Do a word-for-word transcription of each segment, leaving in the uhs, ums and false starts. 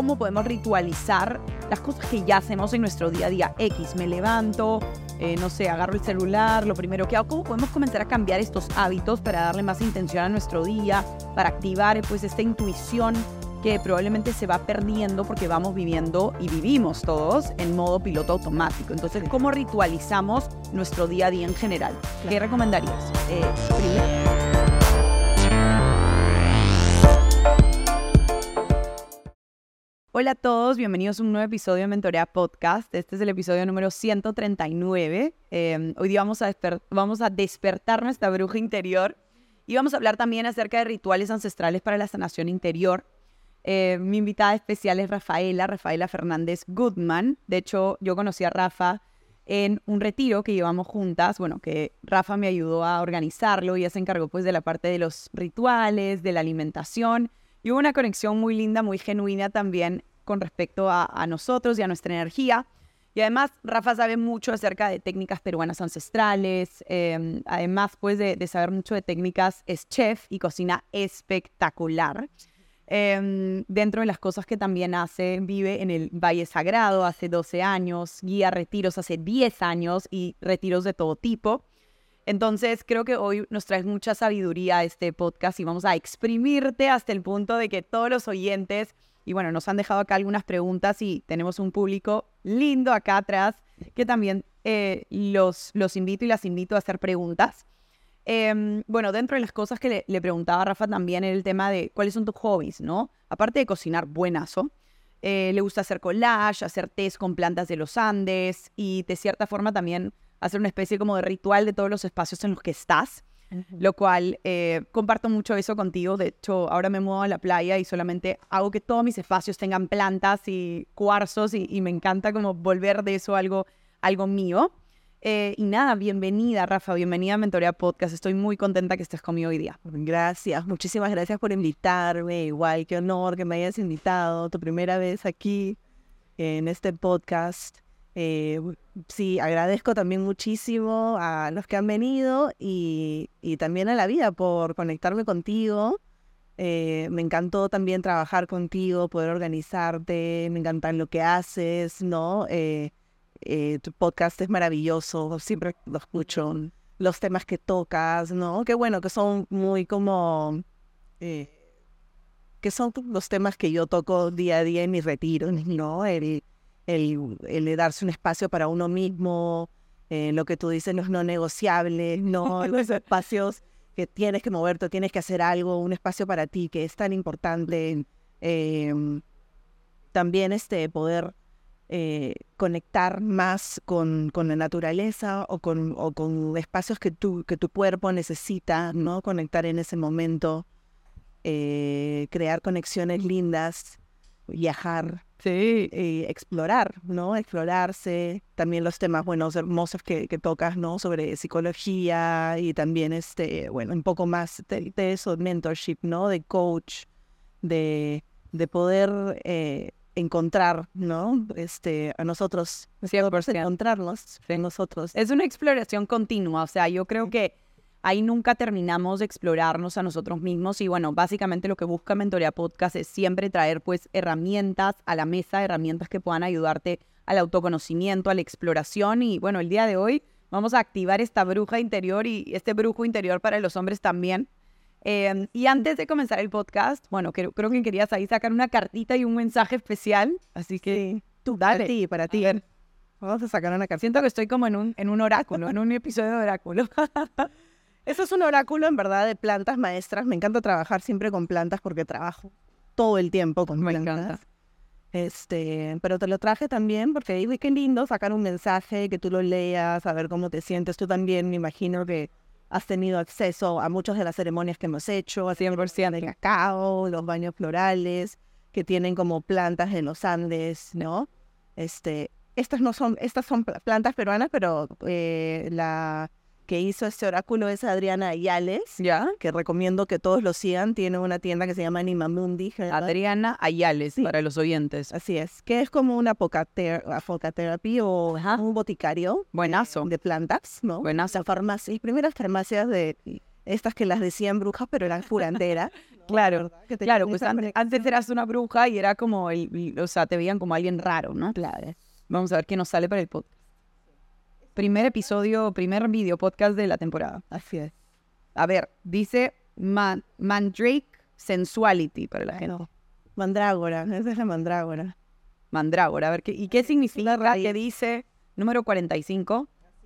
cómo podemos ritualizar las cosas que ya hacemos en nuestro día a día. X, me levanto, eh, no sé, agarro el celular, lo primero que hago. ¿Cómo podemos comenzar a cambiar estos hábitos para darle más intención a nuestro día, para activar pues esta intuición que probablemente se va perdiendo porque vamos viviendo y vivimos todos en modo piloto automático? Entonces, ¿cómo ritualizamos nuestro día a día en general? ¿Qué recomendarías? Eh, primero. Hola a todos, bienvenidos a un nuevo episodio de Mentorea Podcast. Este es el episodio número ciento treinta y nueve. Eh, hoy día vamos a, desper- vamos a despertar nuestra bruja interior y vamos a hablar también acerca de rituales ancestrales para la sanación interior. Eh, mi invitada especial es Rafaela, Rafaela Fernández Goodman. De hecho, yo conocí a Rafa en un retiro que llevamos juntas, bueno, que Rafa me ayudó a organizarlo y ella se encargó pues de la parte de los rituales, de la alimentación, y hubo una conexión muy linda, muy genuina también con respecto a, a nosotros y a nuestra energía. Y además, Rafa sabe mucho acerca de técnicas peruanas ancestrales, eh, además pues de, de saber mucho de técnicas, es chef y cocina espectacular. Eh, dentro de las cosas que también hace, vive en el Valle Sagrado hace doce años, guía retiros hace diez años y retiros de todo tipo. Entonces creo que hoy nos traes mucha sabiduría a este podcast y vamos a exprimirte hasta el punto de que todos los oyentes, y bueno, nos han dejado acá algunas preguntas y tenemos un público lindo acá atrás que también eh, los, los invito y las invito a hacer preguntas. Eh, bueno, dentro de las cosas que le, le preguntaba a Rafa también era el tema de cuáles son tus hobbies, ¿no? Aparte de cocinar buenazo, eh, le gusta hacer collage, hacer tés con plantas de los Andes y de cierta forma también hacer una especie como de ritual de todos los espacios en los que estás, uh-huh. Lo cual eh, comparto mucho eso contigo. De hecho, ahora me muevo a la playa y solamente hago que todos mis espacios tengan plantas y cuarzos y, y me encanta como volver de eso algo, algo mío. Eh, y nada, bienvenida, Rafa, bienvenida a Mentorea Podcast. Estoy muy contenta que estés conmigo hoy día. Gracias, muchísimas gracias por invitarme. Igual, qué honor que me hayas invitado, tu primera vez aquí en este podcast. Eh, sí, agradezco también muchísimo a los que han venido y, y también a la vida por conectarme contigo. Eh, me encantó también trabajar contigo, poder organizarte, me encanta lo que haces, ¿no? Eh, eh, tu podcast es maravilloso, siempre lo escucho, los temas que tocas, ¿no? Qué bueno, que son muy como... Eh, que son los temas que yo toco día a día en mis retiros, ¿no? El... El, el de darse un espacio para uno mismo, eh, lo que tú dices, los no negociables, ¿no? Los espacios que tienes que moverte, tienes que hacer algo, un espacio para ti que es tan importante. Eh, también este, poder eh, conectar más con, con la naturaleza o con, o con espacios que tu, que tu cuerpo necesita, ¿no? Conectar en ese momento, eh, crear conexiones lindas, viajar. Sí, eh, explorar, ¿no? Explorarse, también los temas buenos, hermosos que, que tocas, ¿no? Sobre psicología y también, este, bueno, un poco más de, de eso, mentorship, ¿no? De coach, de, de poder eh, encontrar, ¿no? Este, a nosotros, encontrarnos en nosotros. Es una exploración continua, o sea, yo creo que ahí nunca terminamos de explorarnos a nosotros mismos y bueno, básicamente lo que busca Mentorea Podcast es siempre traer pues herramientas a la mesa, herramientas que puedan ayudarte al autoconocimiento, a la exploración y bueno, el día de hoy vamos a activar esta bruja interior y este brujo interior para los hombres también. Eh, y antes de comenzar el podcast, bueno, creo, creo que querías ahí sacar una cartita y un mensaje especial, así que sí, tú dale. Para ti, para ti. A ver, vamos a sacar una cartita. Siento que estoy como en un, en un oráculo, en un episodio de oráculo. Eso es un oráculo, en verdad, de plantas maestras. Me encanta trabajar siempre con plantas porque trabajo todo el tiempo con Me plantas. encanta. Este, pero te lo traje también porque digo, qué lindo sacar un mensaje, que tú lo leas, a ver cómo te sientes. Tú también me imagino que has tenido acceso a muchas de las ceremonias que hemos hecho, cien por ciento de cacao, los baños florales, que tienen como plantas en los Andes, ¿no? Este, estas no son, estas son plantas peruanas, pero eh, la que hizo este oráculo es Adriana Ayales, ¿Ya? que recomiendo que todos lo sigan. Tiene una tienda que se llama Animamundi. Adriana Ayales, sí, para los oyentes. Así es, que es como una apocaterapia o Ajá. un boticario. Buenazo. De, de plantas, ¿no? Buenazo. La farmacia, primeras farmacias de estas que las decían brujas, pero eran curanderas. Claro, ¿verdad? Que te claro, esa pues an- conexión. antes eras una bruja y era como, el, el- o sea, te veían como alguien raro, ¿no? Claro. Vamos a ver qué nos sale para el podcast. Primer episodio, primer video podcast de la temporada. Así es. A ver, dice Man- Mandrake Sensuality para la gente. No. Mandrágora, esa es la mandrágora. Mandrágora, a ver, ¿qué, ¿y qué significa raíz. que dice número cuarenta y cinco?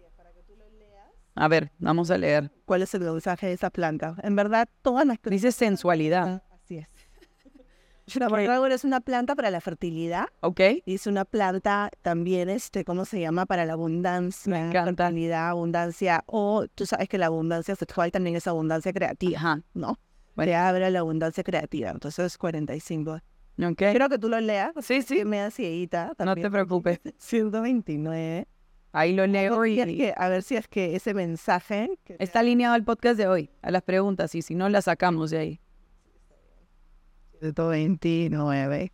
A ver, vamos a leer. ¿Cuál es el mensaje de esa planta? En verdad, todas las plantas. Dice sensualidad, Así es. La mandrágora es una planta para la fertilidad. ¿ok? Y es una planta también, este, ¿cómo se llama? Para la abundancia, Me encanta. fertilidad, abundancia. O tú sabes que la abundancia sexual también es abundancia creativa, Ajá, ¿no? Bueno. Te abre la abundancia creativa. Entonces es cuarenta y cinco. ¿ok? Quiero que tú lo leas. Sí, sí, Que me da cieguita. no también. te preocupes. ciento veintinueve. Ahí lo A leo ver, si y es que, a ver si es que ese mensaje... que te está alineado al podcast de hoy, a las preguntas, y si no, las sacamos de ahí. ciento veintinueve.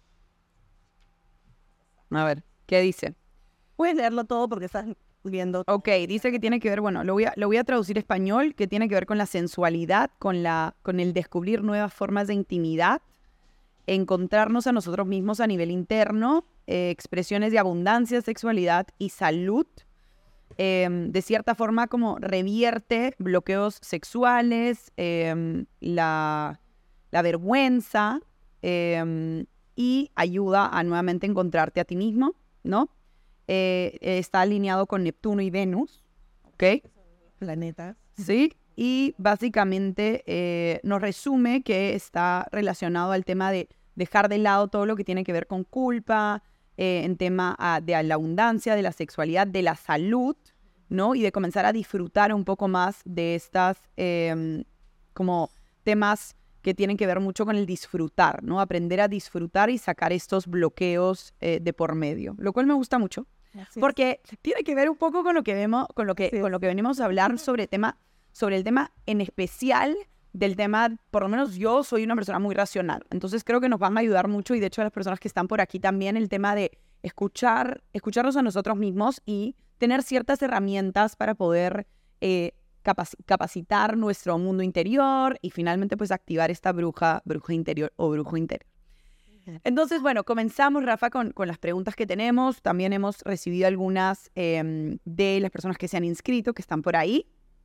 A ver, ¿qué dice? Puedes leerlo todo porque estás viendo... Ok, dice que tiene que ver, bueno, lo voy a, lo voy a traducir a español, que tiene que ver con la sensualidad, con, la, con el descubrir nuevas formas de intimidad, encontrarnos a nosotros mismos a nivel interno, eh, expresiones de abundancia, sexualidad y salud. Eh, de cierta forma como revierte bloqueos sexuales, eh, la, la vergüenza eh, y ayuda a nuevamente encontrarte a ti mismo, ¿no? Eh, está alineado con Neptuno y Venus, ¿ok? Planetas. Sí, y básicamente eh, nos resume que está relacionado al tema de dejar de lado todo lo que tiene que ver con culpa, eh, en tema ah, de la abundancia, de la sexualidad, de la salud, ¿no? Y de comenzar a disfrutar un poco más de estas eh, como temas que tienen que ver mucho con el disfrutar, ¿no? Aprender a disfrutar y sacar estos bloqueos eh, de por medio, lo cual me gusta mucho. Así es. Porque tiene que ver un poco con lo que vemos, con lo que, Sí. con lo que venimos a hablar sobre tema, sobre el tema en especial del tema, por lo menos yo soy una persona muy racional, entonces creo que nos van a ayudar mucho y de hecho a las personas que están por aquí también el tema de escuchar, escucharnos a nosotros mismos y tener ciertas herramientas para poder eh, capac- capacitar nuestro mundo interior y finalmente pues activar esta bruja, bruja interior o brujo interior. Entonces, bueno, comenzamos, Rafa, con, con las preguntas que tenemos. También hemos recibido algunas eh, de las personas que se han inscrito, que están por ahí.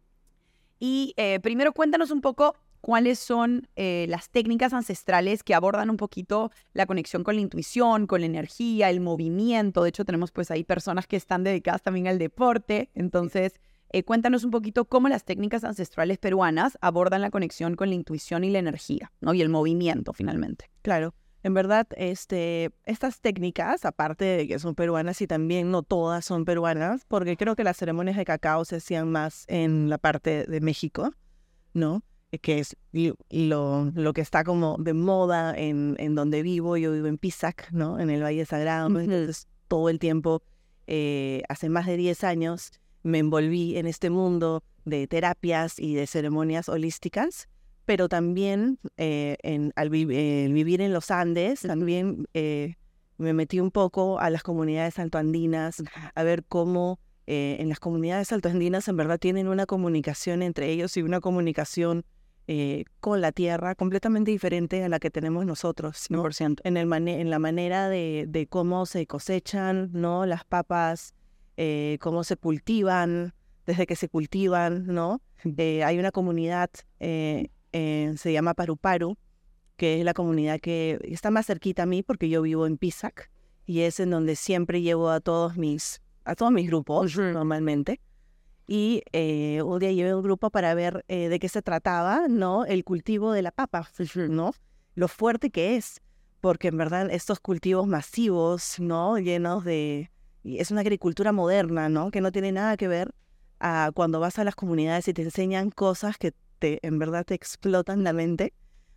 Y eh, primero cuéntanos un poco cuáles son eh, las técnicas ancestrales que abordan un poquito la conexión con la intuición, con la energía, el movimiento. De hecho, tenemos pues ahí personas que están dedicadas también al deporte. Entonces, eh, cuéntanos un poquito cómo las técnicas ancestrales peruanas abordan la conexión con la intuición y la energía, ¿no? Y el movimiento, finalmente. Claro. En verdad, este, estas técnicas, aparte de que son peruanas y también no todas son peruanas, porque creo que las ceremonias de cacao se hacían más en la parte de México, ¿no? Que es lo, lo que está como de moda en, en donde vivo. Yo vivo en Pisac, ¿no? En el Valle Sagrado. Ujú. Entonces, todo el tiempo, eh, hace más de diez años, me envolví en este mundo de terapias y de ceremonias holísticas. Pero también eh, en, al vi- eh, vivir en los Andes, también eh, me metí un poco a las comunidades altoandinas, a ver cómo eh, en las comunidades altoandinas en verdad tienen una comunicación entre ellos y una comunicación eh, con la tierra completamente diferente a la que tenemos nosotros, cien ¿no? por ciento. En, el mane- en la manera de, de cómo se cosechan, ¿no? Las papas, eh, cómo se cultivan, desde que se cultivan, ¿no? Eh, hay una comunidad... Eh, Eh, se llama Paru Paru, que es la comunidad que está más cerquita a mí porque yo vivo en Pisac y es en donde siempre llevo a todos mis, a todos mis grupos normalmente. Y eh, un día llevé un grupo para ver eh, de qué se trataba, ¿no? El cultivo de la papa, ¿no? Lo fuerte que es, porque en verdad estos cultivos masivos, ¿no? Llenos de... y es una agricultura moderna, ¿no? Que no tiene nada que ver a cuando vas a las comunidades y te enseñan cosas que te, en verdad te explotan la mente,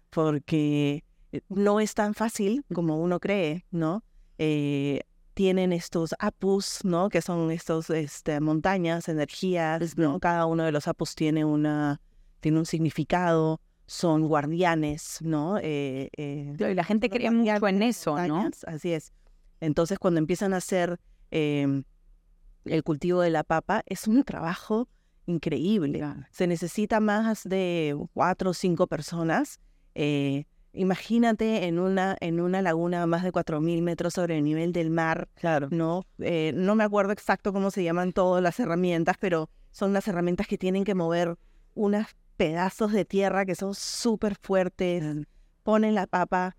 porque no es tan fácil como uno cree, ¿no? Eh, tienen estos apus, ¿no? Que son estos este, montañas, energías, ¿no? Cada uno de los apus tiene, una, tiene un significado, son guardianes, ¿no? Eh, eh, Claro, y la gente son cree guardianes mucho en de eso, ¿no? montañas, así es. Entonces, cuando empiezan a hacer eh, el cultivo de la papa, es un trabajo increíble. Claro. Se necesita más de cuatro o cinco personas. Eh, imagínate en una, en una laguna a más de cuatro mil metros sobre el nivel del mar, Claro. ¿no? Eh, no me acuerdo exacto cómo se llaman todas las herramientas, pero son las herramientas que tienen que mover unos pedazos de tierra que son súper fuertes. Mm. Ponen la papa,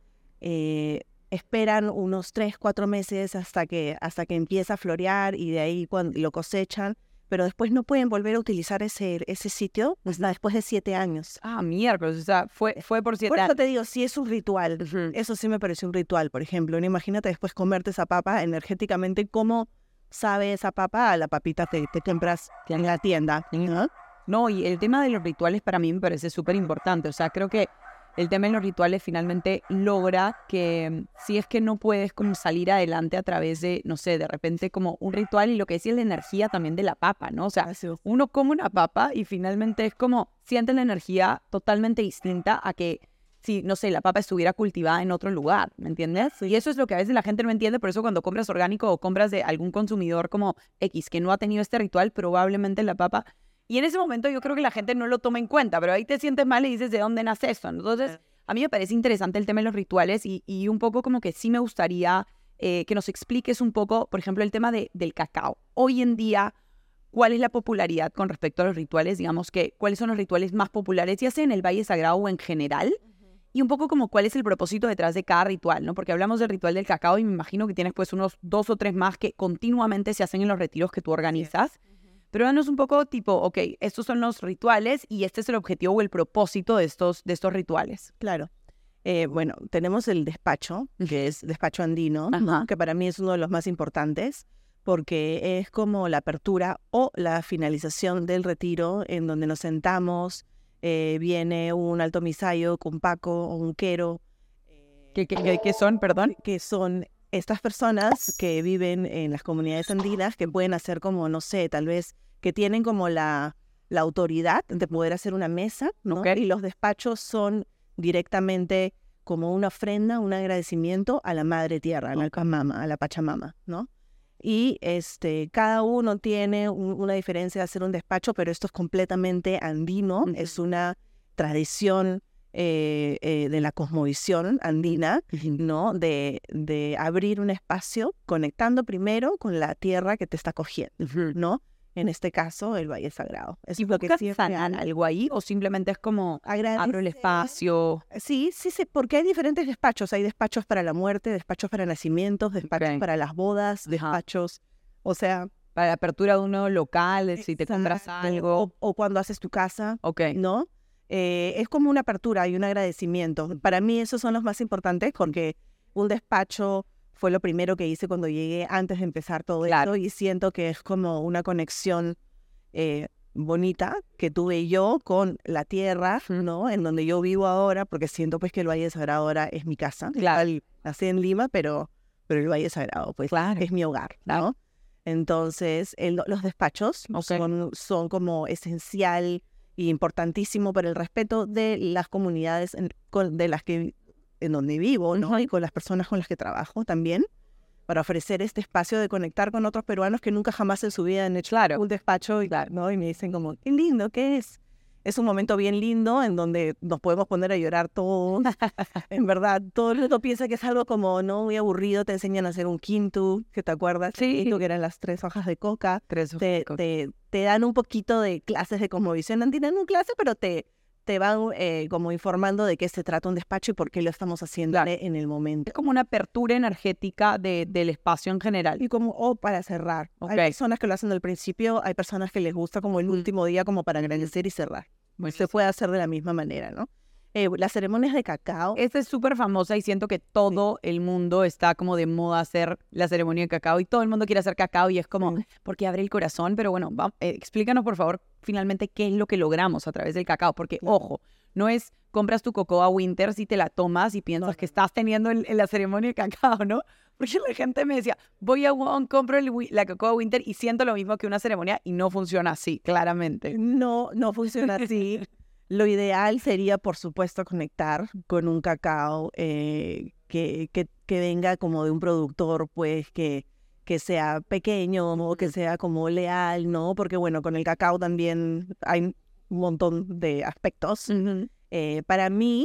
eh, esperan unos tres, cuatro meses hasta que, hasta que empieza a florear y de ahí cuando lo cosechan, pero después no pueden volver a utilizar ese, ese sitio hasta después de siete años. Ah, miércoles, o sea, fue, fue por siete Por eso años. te digo, sí es un ritual. Ujú. Eso sí me pareció un ritual, por ejemplo. ¿No? Imagínate después comerte esa papa energéticamente, ¿cómo sabe esa papa a la papita que te compras en la tienda? ¿No? No, y el tema de los rituales para mí me parece súper importante. O sea, creo que el tema de los rituales finalmente logra que mm, si es que no puedes como salir adelante a través de, no sé, de repente como un ritual y lo que decía es la energía también de la papa, ¿no? O sea, Así es. uno come una papa y finalmente es como siente la energía totalmente distinta a que si, no sé, la papa estuviera cultivada en otro lugar, ¿me entiendes? Y eso es lo que a veces la gente no entiende, por eso cuando compras orgánico o compras de algún consumidor como X que no ha tenido este ritual, probablemente la papa... Y en ese momento yo creo que la gente no lo toma en cuenta, pero ahí te sientes mal y dices, ¿de dónde nace esto? Entonces, a mí me parece interesante el tema de los rituales y, y un poco como que sí me gustaría eh, que nos expliques un poco, por ejemplo, el tema de, del cacao. Hoy en día, ¿cuál es la popularidad con respecto a los rituales? Digamos que, ¿cuáles son los rituales más populares, ya sea en el Valle Sagrado o en general? Y un poco como cuál es el propósito detrás de cada ritual, ¿no? Porque hablamos del ritual del cacao y me imagino que tienes pues unos dos o tres más que continuamente se hacen en los retiros que tú organizas. Pero danos un poco tipo, ok, estos son los rituales y este es el objetivo o el propósito de estos, de estos rituales. Claro. Eh, bueno, tenemos el despacho, que es despacho andino, Ajá. que para mí es uno de los más importantes, porque es como la apertura o la finalización del retiro, en donde nos sentamos, eh, viene un alto misayo con Paco o un quero, ¿Qué, qué, qué- qué son, perdón? que son estas personas que viven en las comunidades andinas, que pueden hacer como, no sé, tal vez, que tienen como la, la autoridad de poder hacer una mesa, ¿no? Ok. Y los despachos son directamente como una ofrenda, un agradecimiento a la Madre Tierra, a la Pachamama, a la Pachamama, ¿no? Y este, cada uno tiene un- una diferencia de hacer un despacho, pero esto es completamente andino, Ujú. es una tradición eh, eh, de la cosmovisión andina, ¿no? De, de abrir un espacio conectando primero con la tierra que te está cogiendo, ¿no? En este caso, el Valle Sagrado. Eso ¿Y es lo que buscas siempre sanar hago. algo ahí o simplemente es como Agradecer. abro el espacio? Sí, sí, sí, porque hay diferentes despachos. Hay despachos para la muerte, despachos para nacimientos, despachos Ok. para las bodas, Ajá. despachos, o sea... Para la apertura de un nuevo local, si te compras Exacto. algo. O, o cuando haces tu casa, Ok. ¿no? Eh, es como una apertura y un agradecimiento. Para mí esos son los más importantes porque un despacho fue lo primero que hice cuando llegué antes de empezar todo Claro. esto y siento que es como una conexión eh, bonita que tuve yo con la tierra, ¿no? En donde yo vivo ahora, porque siento pues que el Valle Sagrado ahora es mi casa. Claro. Igual nací en Lima, pero, pero el Valle Sagrado pues Claro. es mi hogar, ¿no? Claro. Entonces, el- los despachos Ok. son, son como esencial e importantísimo para el respeto de las comunidades en, con- de las que en donde vivo, ¿no? Ujú. Y con las personas con las que trabajo también, para ofrecer este espacio de conectar con otros peruanos que nunca jamás en su vida han hecho Claro. un despacho, y, Claro. ¿no? Y me dicen como, qué lindo, ¿qué es? Es un momento bien lindo en donde nos podemos poner a llorar todos. En verdad, todo el mundo piensa que es algo como, no, muy aburrido. Te enseñan a hacer un quintu, que te acuerdas, Sí. Quintu, que eran las tres hojas de coca. Tres Te, te, te dan un poquito de clases de cosmovisión andina, no clase, pero te, te van eh, como informando de qué se trata un despacho y por qué lo estamos haciendo Claro. en el momento. Es como una apertura energética de, del espacio en general. Y como, o para cerrar. Ok. Hay personas que lo hacen al principio, hay personas que les gusta como el Mm. último día como para agradecer y cerrar. Buenísimo. Se puede hacer de la misma manera, ¿no? Eh, las ceremonias de cacao. Esta es súper famosa y siento que todo el mundo está como de moda hacer la ceremonia de cacao y todo el mundo quiere hacer cacao y es como, Sí. porque abre el corazón, pero bueno, va- eh, explícanos por favor finalmente qué es lo que logramos a través del cacao, porque Claro. ojo, no es compras tu cocoa Winter si te la tomas y piensas No, no, que estás teniendo el- la ceremonia de cacao, ¿no? Porque la gente me decía, voy a Wong, compro el wi- la cocoa Winter y siento lo mismo que una ceremonia y no funciona así, claramente. No, no funciona así. Lo ideal sería, por supuesto, conectar con un cacao eh, que, que, que venga como de un productor, pues, que, que sea pequeño o que sea como leal, ¿no? Porque, bueno, con el cacao también hay un montón de aspectos. Ujú. Eh, para mí,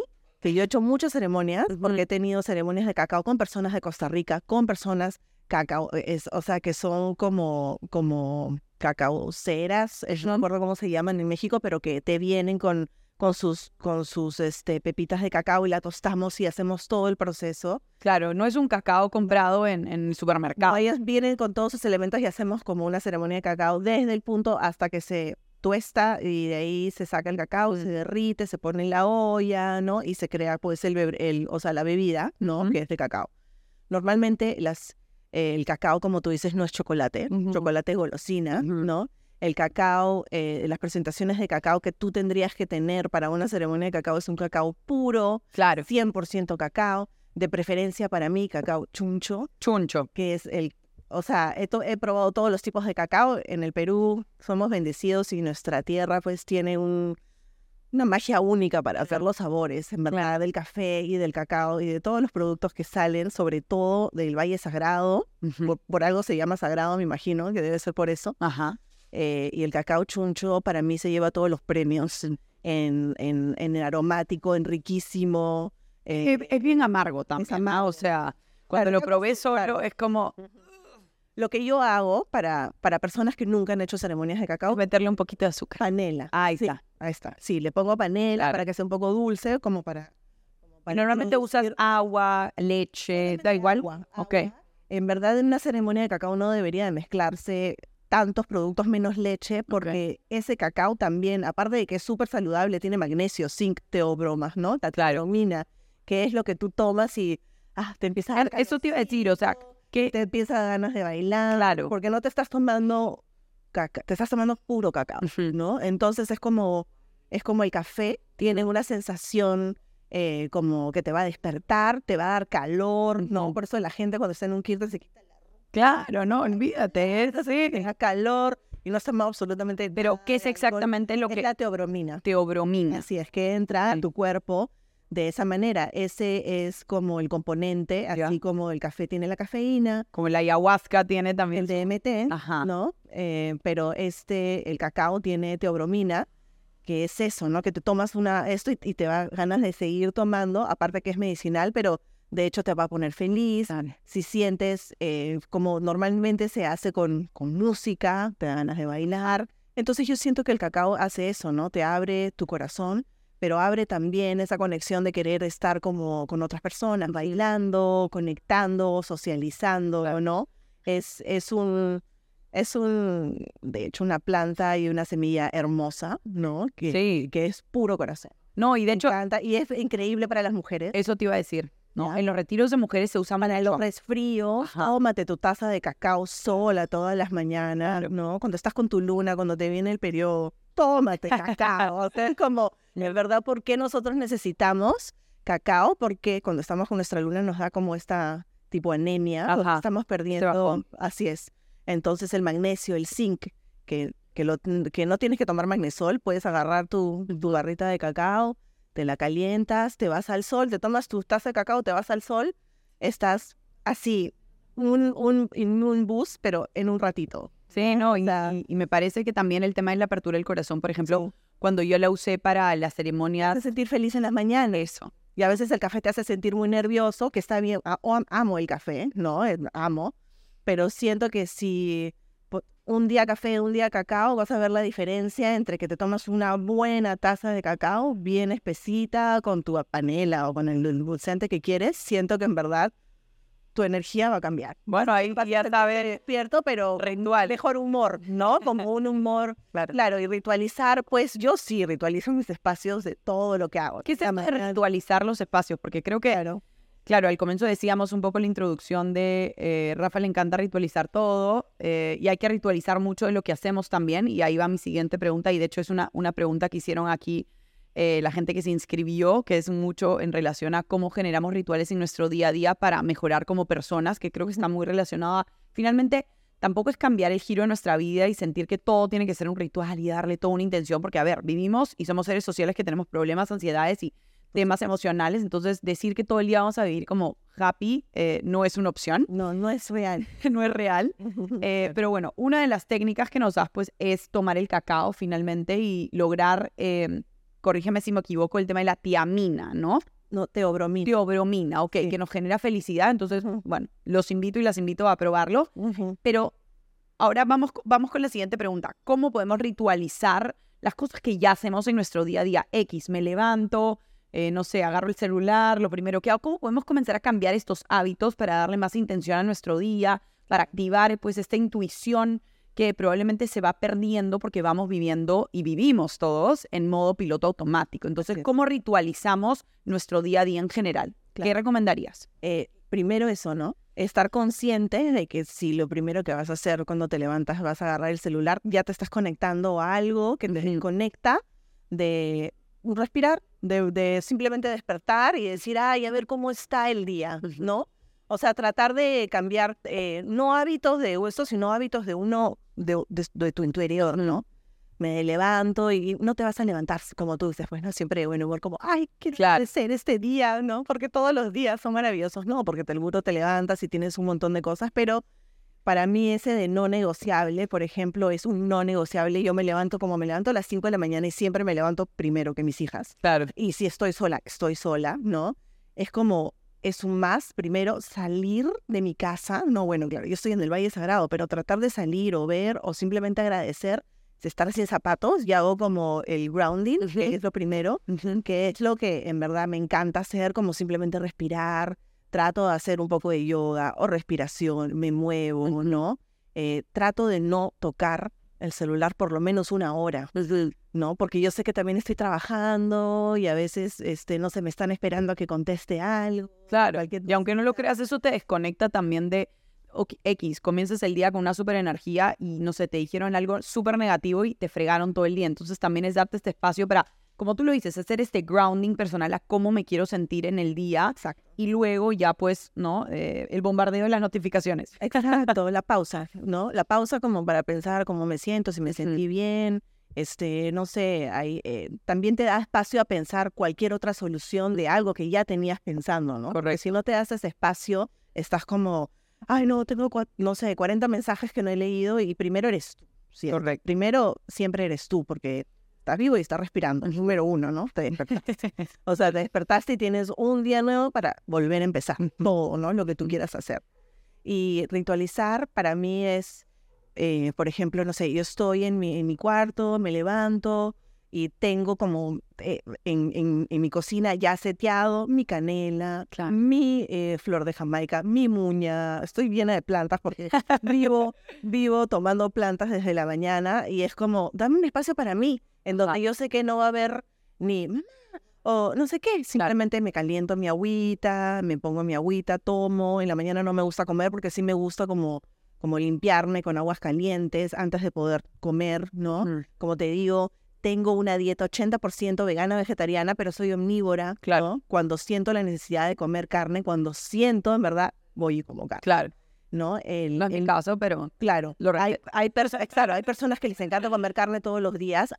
que yo he hecho muchas ceremonias, Ujú. porque he tenido ceremonias de cacao con personas de Costa Rica, con personas cacao, es, o sea, que son como, como cacauceras, eh, no me Ujú. acuerdo cómo se llaman en México, pero que te vienen con, con sus, con sus este, pepitas de cacao y la tostamos y hacemos todo el proceso. Claro, no es un cacao comprado en, en el supermercado. No, ellas vienen con todos sus elementos y hacemos como una ceremonia de cacao desde el punto hasta que se tuesta y de ahí se saca el cacao, se derrite, se pone en la olla, ¿no? Y se crea pues el, bebe- el o sea, la bebida, ¿no? Ujú. Que es de cacao. Normalmente las, eh, el cacao, como tú dices, no es chocolate, Ujú. chocolate golosina, Ujú. ¿no? El cacao, eh, las presentaciones de cacao que tú tendrías que tener para una ceremonia de cacao es un cacao puro, Claro, cien por ciento cacao, de preferencia para mí cacao chuncho, chuncho. que es el, o sea, he, to- he probado todos los tipos de cacao. En el Perú somos bendecidos y nuestra tierra pues tiene un, una magia única para hacer los sabores, en verdad, del café y del cacao y de todos los productos que salen, sobre todo del Valle Sagrado. Ujú. Por, por algo se llama sagrado, me imagino, que debe ser por eso. Ajá. Eh, y el cacao chuncho para mí se lleva todos los premios en, en, en aromático, en riquísimo. eh, Es, es bien amargo también, ¿no? amargo. O sea, cuando Claro, lo probé solo es como Lo que yo hago para, para personas que nunca han hecho ceremonias de cacao, meterle un poquito de azúcar. panela. Ahí Sí, está. ahí está. Sí, le pongo panela Claro. para que sea un poco dulce, como para... como para Normalmente usas introducir- agua, leche, da igual. Agua, Ok. agua. En verdad, en una ceremonia de cacao no debería de mezclarse tantos productos menos leche, porque ese cacao también, aparte de que es súper saludable, tiene magnesio, zinc, teobromas, ¿no? La teobromina, que es lo que tú tomas y ah, te empieza a dar Eso te iba a decir, o sea, que te empieza a dar ganas de bailar, Claro. porque no te estás tomando caca, te estás tomando puro cacao, Ujú. ¿no? Entonces es como, es como el café, tiene una sensación eh, como que te va a despertar, te va a dar calor, ¿no? Ujú. Por eso la gente cuando está en un kirtan se quita la Claro, no, olvídate, es así. te da calor y no has tomado absolutamente Pero, nada ¿qué es de alcohol. exactamente lo Es que la teobromina. teobromina? Así es, que entra a Sí. tu cuerpo de esa manera. Ese es como el componente, Ya. así como el café tiene la cafeína, Como la ayahuasca tiene también. el D M T, Ajá. ¿no? Eh, pero este, el cacao tiene teobromina, que es eso, ¿no? Que te tomas una esto y, y te da ganas de seguir tomando, aparte que es medicinal, pero de hecho te va a poner feliz. Claro. Si sientes eh, como normalmente se hace con, con música, te da ganas de bailar. Entonces yo siento que el cacao hace eso, ¿no? Te abre tu corazón, pero abre también esa conexión de querer estar como con otras personas, bailando, conectando, socializando, ¿no? Es, es un, es un, de hecho, una planta y una semilla hermosa, ¿no? Que, Sí. que es puro corazón. No, y de Me hecho, encanta, y es increíble para las mujeres. eso te iba a decir, ¿no? Ya. En los retiros de mujeres se usa Para mucho. los resfríos, Ajá. tómate tu taza de cacao sola todas las mañanas, ¿no? Cuando estás con tu luna, cuando te viene el periodo, tómate cacao. O sea, es como, de verdad, ¿por qué nosotros necesitamos cacao? Porque cuando estamos con nuestra luna nos da como esta tipo anemia, Ajá. donde estamos perdiendo, bajón. así es. Entonces el magnesio, el zinc, que, que, lo, que no tienes que tomar magnesol, puedes agarrar tu, tu barrita de cacao, te la calientas, te vas al sol, te tomas tu taza de cacao, te vas al sol, estás así, un, un, en un bus, pero en un ratito. Sí, no, y, O sea, y- y me parece que también el tema de la apertura del corazón, por ejemplo, Sí. cuando yo la usé para las Te ceremonias, hace sentir feliz en las mañanas. eso. Y a veces el café te hace sentir muy nervioso, que está bien, a- o am- amo el café, ¿no? Eh, Amo, pero siento que si po- un día café, un día cacao, vas a ver la diferencia entre que te tomas una buena taza de cacao, bien espesita, con tu panela o con el endulzante que quieres, siento que en verdad tu energía va a cambiar. Bueno, ahí Vas a ya sentirte sabes, despierto, pero ritual. mejor humor, ¿no? Como un humor. Claro. Claro, y ritualizar, pues yo sí ritualizo mis espacios de todo lo que hago. ¿Qué es La esto de mañana- ritualizar los espacios? Porque creo que, Claro. claro, al comienzo decíamos un poco la introducción de eh, Rafa le encanta ritualizar todo eh, y hay que ritualizar mucho de lo que hacemos también. Y ahí va mi siguiente pregunta, y de hecho es una, una pregunta que hicieron aquí eh, la gente que se inscribió, que es mucho en relación a cómo generamos rituales en nuestro día a día para mejorar como personas, que creo que está muy relacionada. Finalmente, tampoco es cambiar el giro de nuestra vida y sentir que todo tiene que ser un ritual y darle toda una intención, porque, a ver, vivimos y somos seres sociales que tenemos problemas, ansiedades y temas emocionales, entonces decir que todo el día vamos a vivir como happy eh, no es una opción, No, no es real. no es real. Eh, pero bueno, una de las técnicas que nos das pues es tomar el cacao finalmente y lograr, eh, corrígeme si me equivoco, el tema de la tiamina, ¿no? No, teobromina. Teobromina, ok, Sí. que nos genera felicidad. Entonces, Ujú. bueno, los invito y las invito a probarlo. Ujú. Pero ahora vamos, vamos con la siguiente pregunta. ¿Cómo podemos ritualizar las cosas que ya hacemos en nuestro día a día? X, me levanto, eh, no sé, agarro el celular, lo primero que hago. ¿Cómo podemos comenzar a cambiar estos hábitos para darle más intención a nuestro día, para activar pues esta intuición que probablemente se va perdiendo porque vamos viviendo y vivimos todos en modo piloto automático? Entonces, Así es. ¿cómo ritualizamos nuestro día a día en general? Claro. ¿Qué recomendarías? Eh, primero eso, ¿no? Estar consciente de que si lo primero que vas a hacer cuando te levantas vas a agarrar el celular, ya te estás conectando a algo que te Ujú. desconecta de respirar, de, de simplemente despertar y decir, ay, a ver cómo está el día, Ujú. ¿no? O sea, tratar de cambiar, eh, no hábitos de hueso, sino hábitos de uno, de, de, de tu interior, ¿no? Me levanto y no te vas a levantar, como tú dices, pues, ¿no? Siempre de buen humor, como, ay, quiero Claro. agradecer este día, ¿no? Porque todos los días son maravillosos, ¿no? Porque te, seguro te levantas y tienes un montón de cosas, pero para mí ese de no negociable, por ejemplo, es un no negociable. Yo me levanto como me levanto a las cinco de la mañana y siempre me levanto primero que mis hijas. Claro. Y si estoy sola, estoy sola, ¿no? Es como, es un más, primero, salir de mi casa. No, bueno, claro, yo estoy en el Valle Sagrado, pero tratar de salir o ver o simplemente agradecer. Si estar sin zapatos, ya hago como el grounding, Ujú. que es lo primero, Ujú. que es lo que en verdad me encanta hacer, como simplemente respirar. Trato de hacer un poco de yoga o respiración, me muevo, Ujú. ¿no? Eh, trato de no tocar el celular por lo menos una hora, ¿no? Porque yo sé que también estoy trabajando y a veces, este, no sé, me están esperando a que conteste algo. Claro, cualquier y aunque no lo creas, eso te desconecta también de ok, X, comienzas el día con una súper energía y no sé, te dijeron algo súper negativo y te fregaron todo el día. Entonces también es darte este espacio para, como tú lo dices, hacer este grounding personal a cómo me quiero sentir en el día. Exacto. Y luego ya pues, ¿no? Eh, el bombardeo de las notificaciones. Exacto, la pausa, ¿no? La pausa como para pensar cómo me siento, si me sentí bien, este, no sé, hay, eh, también te da espacio a pensar cualquier otra solución de algo que ya tenías pensando, ¿no? Porque Correcto. si no te das ese espacio, estás como, ay, no, tengo, cua- no sé, cuarenta mensajes que no he leído y primero eres tú. ¿Sí? Correcto. Primero siempre eres tú porque estás vivo y estás respirando, es número uno, ¿no? Te despertaste. O sea, te despertaste y tienes un día nuevo para volver a empezar todo, ¿no? Lo que tú quieras hacer. Y ritualizar para mí es, eh, por ejemplo, no sé, yo estoy en mi, en mi cuarto, me levanto y tengo como eh, en, en, en mi cocina ya seteado mi canela, Claro. mi eh, flor de Jamaica, mi muña. Estoy llena de plantas porque vivo, vivo tomando plantas desde la mañana y es como, dame un espacio para mí, en donde Ajá. yo sé que no va a haber ni "Mamá", o no sé qué, simplemente me caliento mi agüita, me pongo mi agüita, tomo. En la mañana no me gusta comer porque sí me gusta como, como limpiarme con aguas calientes antes de poder comer, ¿no? Mm. Como te digo, tengo una dieta ochenta por ciento vegana, vegetariana, pero soy omnívora, Claro. ¿no? Cuando siento la necesidad de comer carne, cuando siento, en verdad, voy y como carne, Claro, ¿no? El, no es mi el- caso, pero Claro, lo hay, respeto. hay, perso- claro, hay personas que les encanta comer carne todos los días.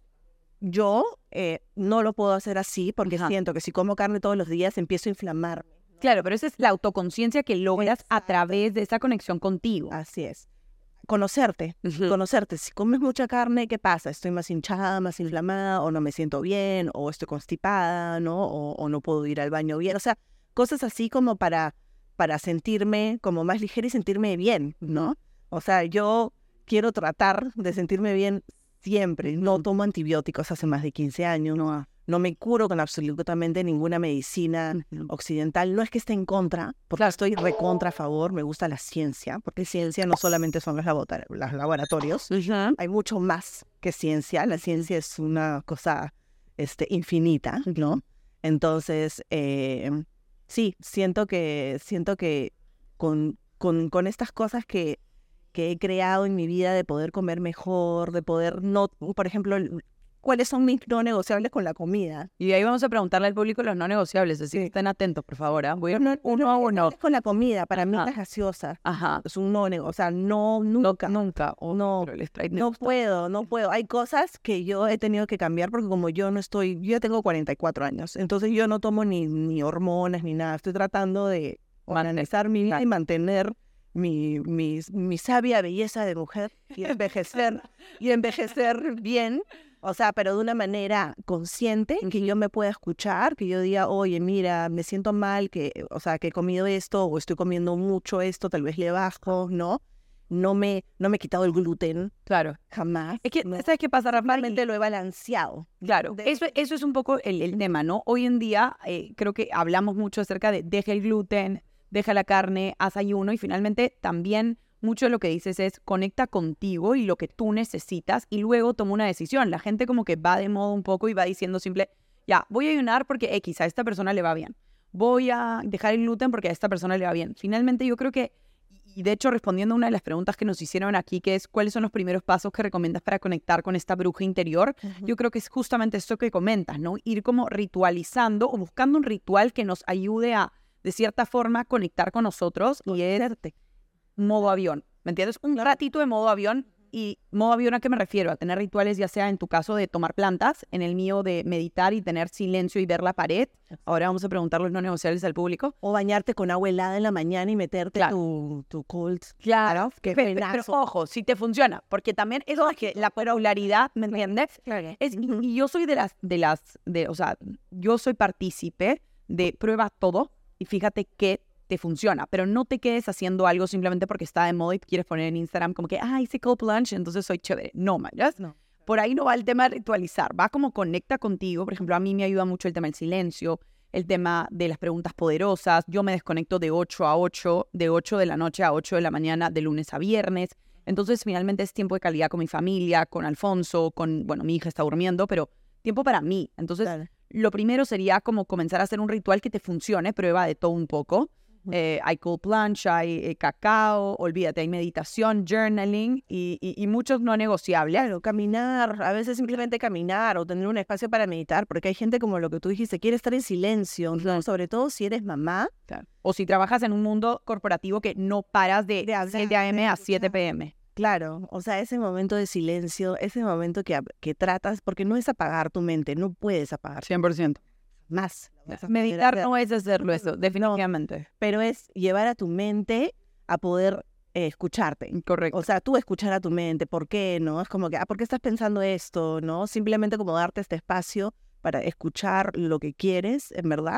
Yo eh, no lo puedo hacer así porque Ajá. siento que si como carne todos los días empiezo a inflamarme. Claro, pero esa es la autoconciencia que logras a Exacto. través de esa conexión contigo. Así es. Conocerte, Ujú. conocerte. Si comes mucha carne, ¿qué pasa? Estoy más hinchada, más inflamada, o no me siento bien, o estoy constipada, ¿no? O, o no puedo ir al baño bien. O sea, cosas así como para, para sentirme como más ligera y sentirme bien, ¿no? O sea, yo quiero tratar de sentirme bien siempre. No tomo antibióticos hace más de quince años. No. No me curo con absolutamente ninguna medicina Ujú. occidental. No es que esté en contra, porque Claro. estoy recontra a favor. Me gusta la ciencia, porque ciencia no solamente son los, labota- los laboratorios. Ujú. Hay mucho más que ciencia. La ciencia es una cosa este, infinita, ¿no? Entonces, eh, sí, siento que, siento que con, con, con estas cosas que, que he creado en mi vida de poder comer mejor, de poder no, por ejemplo, ¿cuáles son mis no negociables con la comida? Y de ahí vamos a preguntarle al público los no negociables, así que Sí. estén atentos, por favor. ¿ah? Voy a ir No, uno no a uno. negociables con la comida, para mí Ajá. las gaseosas Ajá. es un no negocio, o sea, no, nunca. No, nunca. Oh, No, pero el Sprite me No gusta. puedo, no puedo. Hay cosas que yo he tenido que cambiar porque como yo no estoy, yo ya tengo cuarenta y cuatro años, entonces yo no tomo ni, ni hormonas ni nada. Estoy tratando de organizar mi vida y mantener mi, mi, mi sabia belleza de mujer y envejecer, y envejecer bien. O sea, pero de una manera consciente, que yo me pueda escuchar, que yo diga, oye, mira, me siento mal, que, o sea, que he comido esto o estoy comiendo mucho esto, tal vez le bajo, ¿no? No me, no me he quitado el gluten. Claro. Jamás. Es que, ¿no? ¿sabes qué pasa, Rafa? Realmente lo he balanceado. Claro, De- eso, eso es un poco el, el tema, ¿no? Hoy en día eh, creo que hablamos mucho acerca de deja el gluten, deja la carne, haz ayuno y finalmente también mucho de lo que dices es conecta contigo y lo que tú necesitas y luego toma una decisión. La gente como que va de modo un poco y va diciendo simple, ya, voy a ayunar porque X, a esta persona le va bien. Voy a dejar el gluten porque a esta persona le va bien. Finalmente yo creo que, y de hecho respondiendo a una de las preguntas que nos hicieron aquí, que es ¿cuáles son los primeros pasos que recomiendas para conectar con esta bruja interior? Ujú. Yo creo que es justamente esto que comentas, ¿no? Ir como ritualizando o buscando un ritual que nos ayude a, de cierta forma, conectar con nosotros y es modo avión, ¿me entiendes? Un ratito de modo avión. Y modo avión, ¿a qué me refiero? A tener rituales, ya sea en tu caso de tomar plantas, en el mío de meditar y tener silencio y ver la pared. Ahora vamos a preguntar los no negociables al público. O bañarte con agua helada en la mañana y meterte Claro. tu, tu cold. Claro, Qué pero, pero penazo. ojo, si te funciona, porque también eso es que la popularidad, ¿me entiendes? Claro. Es, y, y yo soy de las, de las, de, o sea, yo soy partícipe de prueba todo y fíjate que te funciona, pero no te quedes haciendo algo simplemente porque está de moda y quieres poner en Instagram como que, ah, hice cold plunge, entonces soy chévere. No, man, ¿ya? No. Por ahí no va el tema de ritualizar, va como conecta contigo. Por ejemplo, a mí me ayuda mucho el tema del silencio, el tema de las preguntas poderosas. Yo me desconecto de ocho a ocho, de ocho de la noche a ocho de la mañana, de lunes a viernes. Entonces, finalmente es tiempo de calidad con mi familia, con Alfonso, con, bueno, mi hija está durmiendo, pero tiempo para mí. Entonces, Claro. lo primero sería como comenzar a hacer un ritual que te funcione, prueba de todo un poco. Eh, hay cold plunge, hay eh, cacao, olvídate, hay meditación, journaling y, y, y muchos no negociables. Claro, caminar, a veces simplemente caminar o tener un espacio para meditar, porque hay gente como lo que tú dijiste, quiere estar en silencio, ¿no? Sobre todo si eres mamá. Claro. O si trabajas en un mundo corporativo que no paras de, De hablar, siete a m a de siete escuchar. p m Claro, o sea, ese momento de silencio, ese momento que, ab- que tratas, porque no es apagar tu mente, no puedes apagar cien por ciento. más. Vas a Meditar poder hacer- no es hacerlo eso, definitivamente. Pero es llevar a tu mente a poder eh, escucharte. Correcto. O sea, tú escuchar a tu mente, ¿por qué? ¿No? Es como que, ah, ¿por qué estás pensando esto? ¿No? Simplemente como darte este espacio para escuchar lo que quieres, en verdad,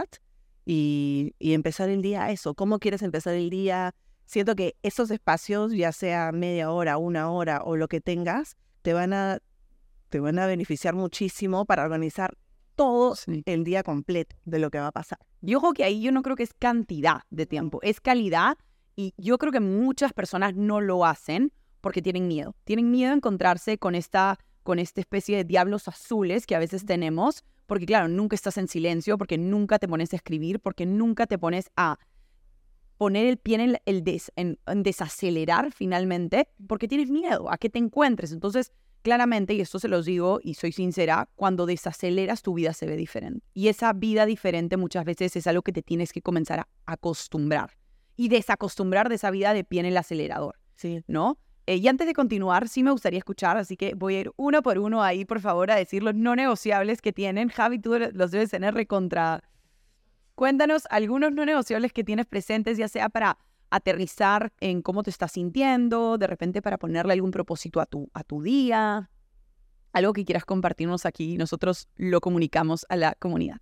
y, y empezar el día a eso. ¿Cómo quieres empezar el día? Siento que esos espacios, ya sea media hora, una hora o lo que tengas, te van a, te van a beneficiar muchísimo para organizar todo Sí. el día completo de lo que va a pasar. Y ojo que ahí yo no creo que es cantidad de tiempo, es calidad. Y yo creo que muchas personas no lo hacen porque tienen miedo. Tienen miedo a encontrarse con esta, con esta especie de diablos azules que a veces tenemos, porque claro, nunca estás en silencio, porque nunca te pones a escribir, porque nunca te pones a poner el pie en, el, el des, en, en desacelerar finalmente, porque tienes miedo a que te encuentres. Entonces, claramente, y esto se los digo y soy sincera, cuando desaceleras tu vida se ve diferente. Y esa vida diferente muchas veces es algo que te tienes que comenzar a acostumbrar. Y desacostumbrar de esa vida de pie en el acelerador, Sí. ¿no? Eh, y antes de continuar, sí me gustaría escuchar, así que voy a ir uno por uno ahí, por favor, a decir los no negociables que tienen. Javi, tú los debes tener recontra. Cuéntanos algunos no negociables que tienes presentes, ya sea para aterrizar en cómo te estás sintiendo, de repente para ponerle algún propósito a tu, a tu día, algo que quieras compartirnos aquí y nosotros lo comunicamos a la comunidad.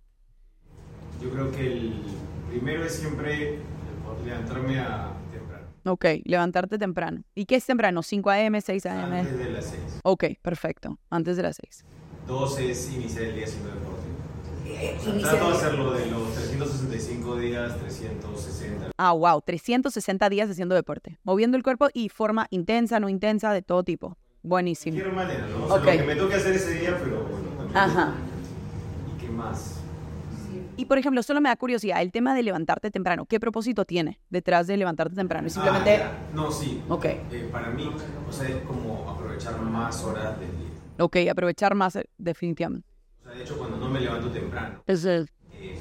Yo creo que el primero es siempre levantarme a temprano. Ok, levantarte temprano. ¿Y qué es temprano? ¿cinco a m, seis a m? Antes de las seis. Ok, perfecto. Antes de las seis. Dos es iniciar el día haciendo deporte. O sea, trato de hacerlo de los trescientos sesenta y cinco días, trescientos sesenta. Ah, wow, trescientos sesenta días haciendo deporte, moviendo el cuerpo y forma intensa, no intensa, de todo tipo. Buenísimo. Quiero manera, ¿no? O sea, Ok. lo que me toque hacer ese día, pero bueno, también. Ajá. ¿Y qué más? Y por ejemplo, solo me da curiosidad, el tema de levantarte temprano, ¿qué propósito tiene detrás de levantarte temprano? ¿Es simplemente... Ah, ya. No, sí. Ok, Eh, para mí, o sea, es como aprovechar más horas del día. ok, aprovechar más eh, definitivamente. O sea, de hecho, cuando no me levanto temprano, Es el... eh,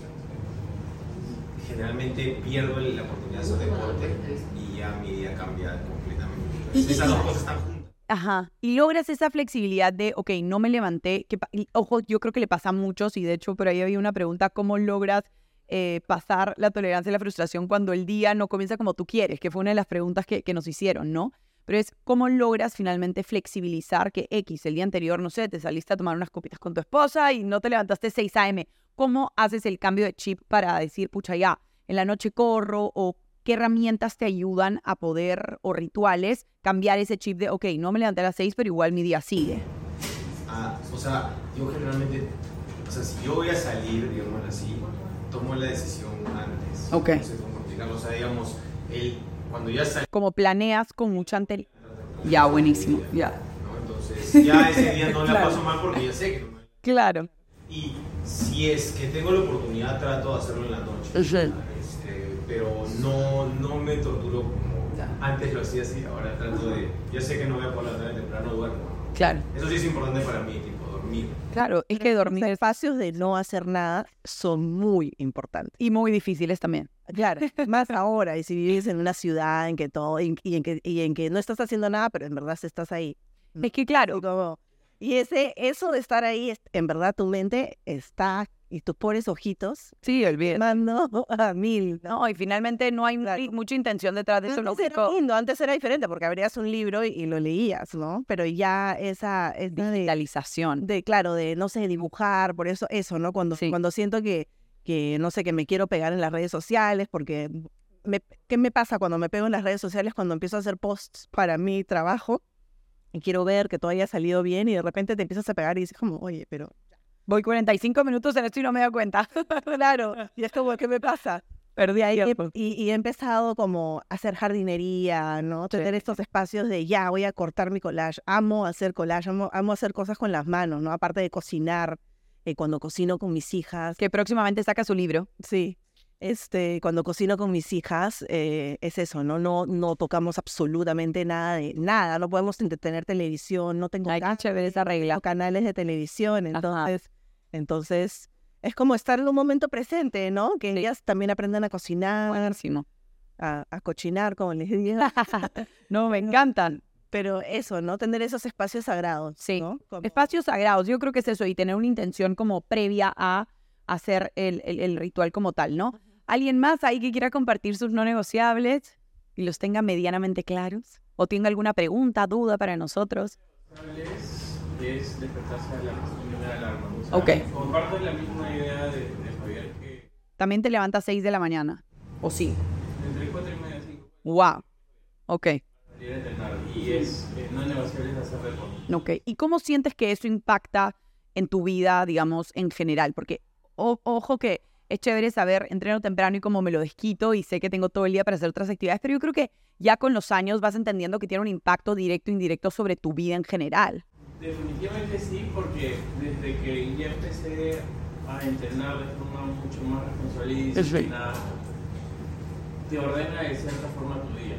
generalmente pierdo la oportunidad de hacer deporte y ya mi día cambia completamente. Entonces, Y- esas y- dos cosas están juntas. Ajá, y logras esa flexibilidad de, ok, no me levanté, que, pa- y, ojo, yo creo que le pasa a muchos y de hecho por ahí había una pregunta, ¿cómo logras eh, pasar la tolerancia y la frustración cuando el día no comienza como tú quieres? Que fue una de las preguntas que, que nos hicieron, ¿no? pero es cómo logras finalmente flexibilizar que X, el día anterior, no sé, te saliste a tomar unas copitas con tu esposa y no te levantaste seis a eme. ¿Cómo haces el cambio de chip para decir, pucha, ya, en la noche corro? ¿O qué herramientas te ayudan a poder, o rituales, cambiar ese chip de, ok, no me levanté a las seis, pero igual mi día sigue? Ah, o sea, yo generalmente, o sea, si yo voy a salir, digamos así, tomo la decisión antes. Ok. No sé cómo explicarlo, o sea, digamos, el, cuando ya salí... Como planeas con mucha anterioridad. Ya, buenísimo, ya. ¿no? Entonces, ya ese día no la Claro. paso mal porque ya sé que no me... Claro. Y si es que tengo la oportunidad, trato de hacerlo en la noche. Sí. Este, pero no, no me torturo como Ya. antes lo hacía así. Ahora trato de... Ya sé que no voy a poder levantarme temprano, duermo. Claro. Eso sí es importante para mí, tipo, dormir. Claro, es que dormir Los espacios de no hacer nada son muy importantes. y muy difíciles también. Claro, más ahora, y si vives en una ciudad en que todo, y, y en que, y en que no estás haciendo nada, pero en verdad estás ahí. Es que claro, Y, como- y ese, eso de estar ahí, es- en verdad tu mente está, y tus pobres ojitos, sí, olvídate. mando a mil, ¿no? No, y finalmente no hay Claro. mucha intención detrás de eso. Lo Antes era único, lindo, antes era diferente, porque abrías un libro y, y lo leías, ¿no? Pero ya esa, esa de, digitalización. de, claro, de, no sé, dibujar, por eso, eso, ¿no? Cuando, Sí. cuando siento que, que, no sé, que me quiero pegar en las redes sociales, porque, me, ¿qué me pasa cuando me pego en las redes sociales? Cuando empiezo a hacer posts para mi trabajo, y quiero ver que todo haya salido bien, y de repente te empiezas a pegar y dices como, oye, pero, Voy cuarenta y cinco minutos en esto y no me doy cuenta. claro, y es como, ¿qué me pasa? Perdí ahí. Y, y- y he empezado como a hacer jardinería, ¿no? Tener estos espacios de ya, voy a cortar mi collage. Amo hacer collage, amo, amo hacer cosas con las manos, ¿no? Aparte de cocinar, eh, cuando cocino con mis hijas, Que próximamente saca su libro. sí. Este, cuando cocino con mis hijas, eh, es eso, ¿no? No, no tocamos absolutamente nada de nada, no podemos ent- tener televisión, no tengo Ay, qué ca- chévere esa regla. canales de televisión, Ajá. entonces, entonces es como estar en un momento presente, ¿no? Que Sí. ellas también aprendan a cocinar, Buenísimo. a, a cochinar, como les digo. No, me encantan. Pero eso, ¿no? Tener esos espacios sagrados, Sí. ¿no? Como- Espacios sagrados, yo creo que es eso, y tener una intención como previa a hacer el, el- el ritual como tal, ¿no? ¿Alguien más ahí que quiera compartir sus no negociables y los tenga medianamente claros? ¿O tenga alguna pregunta, duda para nosotros? Es, es despertarse a la primera alarma. O sea, Ok. comparto la misma idea de, de Javier que También te levantas a seis de la mañana. ¿O sí? entre cuatro y media y cinco Wow. Ok. salir a entrenar y es eh, no negociable es hacer deporte. Ok. ¿Y cómo sientes que eso impacta en tu vida, digamos, en general? Porque, o- ojo que es chévere saber, entreno temprano y cómo me lo desquito y sé que tengo todo el día para hacer otras actividades, pero yo creo que ya con los años vas entendiendo que tiene un impacto directo e indirecto sobre tu vida en general. Definitivamente sí, porque desde que ya empecé a entrenar de forma mucho más responsable y disciplinada, te ordena de cierta forma tu día.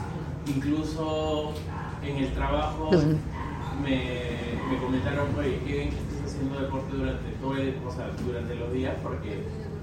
Incluso en el trabajo me, me comentaron, oye, qué bien que estés haciendo deporte durante todo el, o sea, durante los días, porque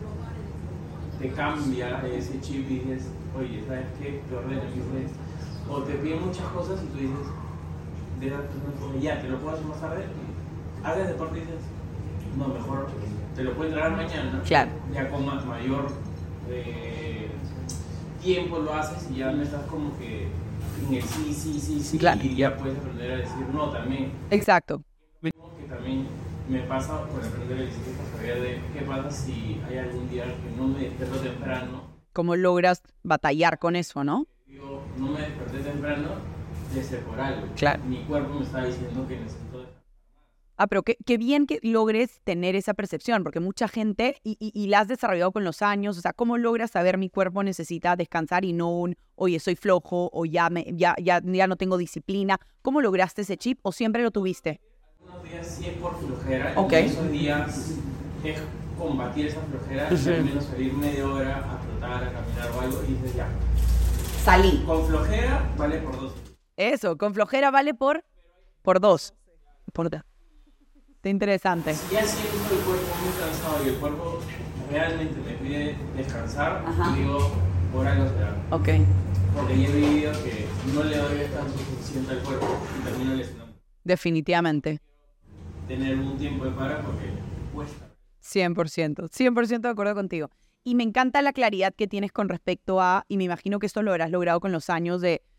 te cambia ese chip y dices, oye, ¿sabes qué? Te ordena, y dices, o te piden muchas cosas y tú dices, de la persona, ya, te lo puedo hacer más tarde, haces deporte y dices, no, mejor te lo puedo entregar mañana, Claro. ya con más mayor eh, tiempo lo haces y ya no estás como que en el sí, sí, sí, sí, Claro. y ya puedes aprender a decir no también. Exacto. Que también me pasa por aprender a decir esta saber de qué pasa si hay algún día que no me despierto temprano. ¿Cómo logras batallar con eso, no? Digo, no me desperté temprano, debe ser por algo. Claro. Mi cuerpo me está diciendo que necesito descansar. Ah, pero qué, qué bien que logres tener esa percepción, porque mucha gente, y, y, y la has desarrollado con los años, o sea, ¿cómo logras saber mi cuerpo necesita descansar y no un, oye, soy flojo, o ya, me, ya, ya, ya no tengo disciplina? ¿Cómo lograste ese chip o siempre lo tuviste? Algunos días sí es por flojera, Ok. y esos días es combatir esa flojera, y al menos salir media hora a trotar, a caminar o algo, y dices ya, Salí. con flojera vale por dos. Eso, con flojera vale por, por dos. Por dos. Está interesante. Si ya siento el cuerpo muy cansado y el cuerpo realmente me pide descansar, Ajá. digo, por algo será. Ok. Porque ya he vivido que no le doy descanso suficiente al cuerpo y termino lesionando. Definitivamente. Tener un tiempo de para porque cuesta. cien por ciento. cien por ciento de acuerdo contigo. Y me encanta la claridad que tienes con respecto a, y me imagino que esto lo habrás logrado con los años, de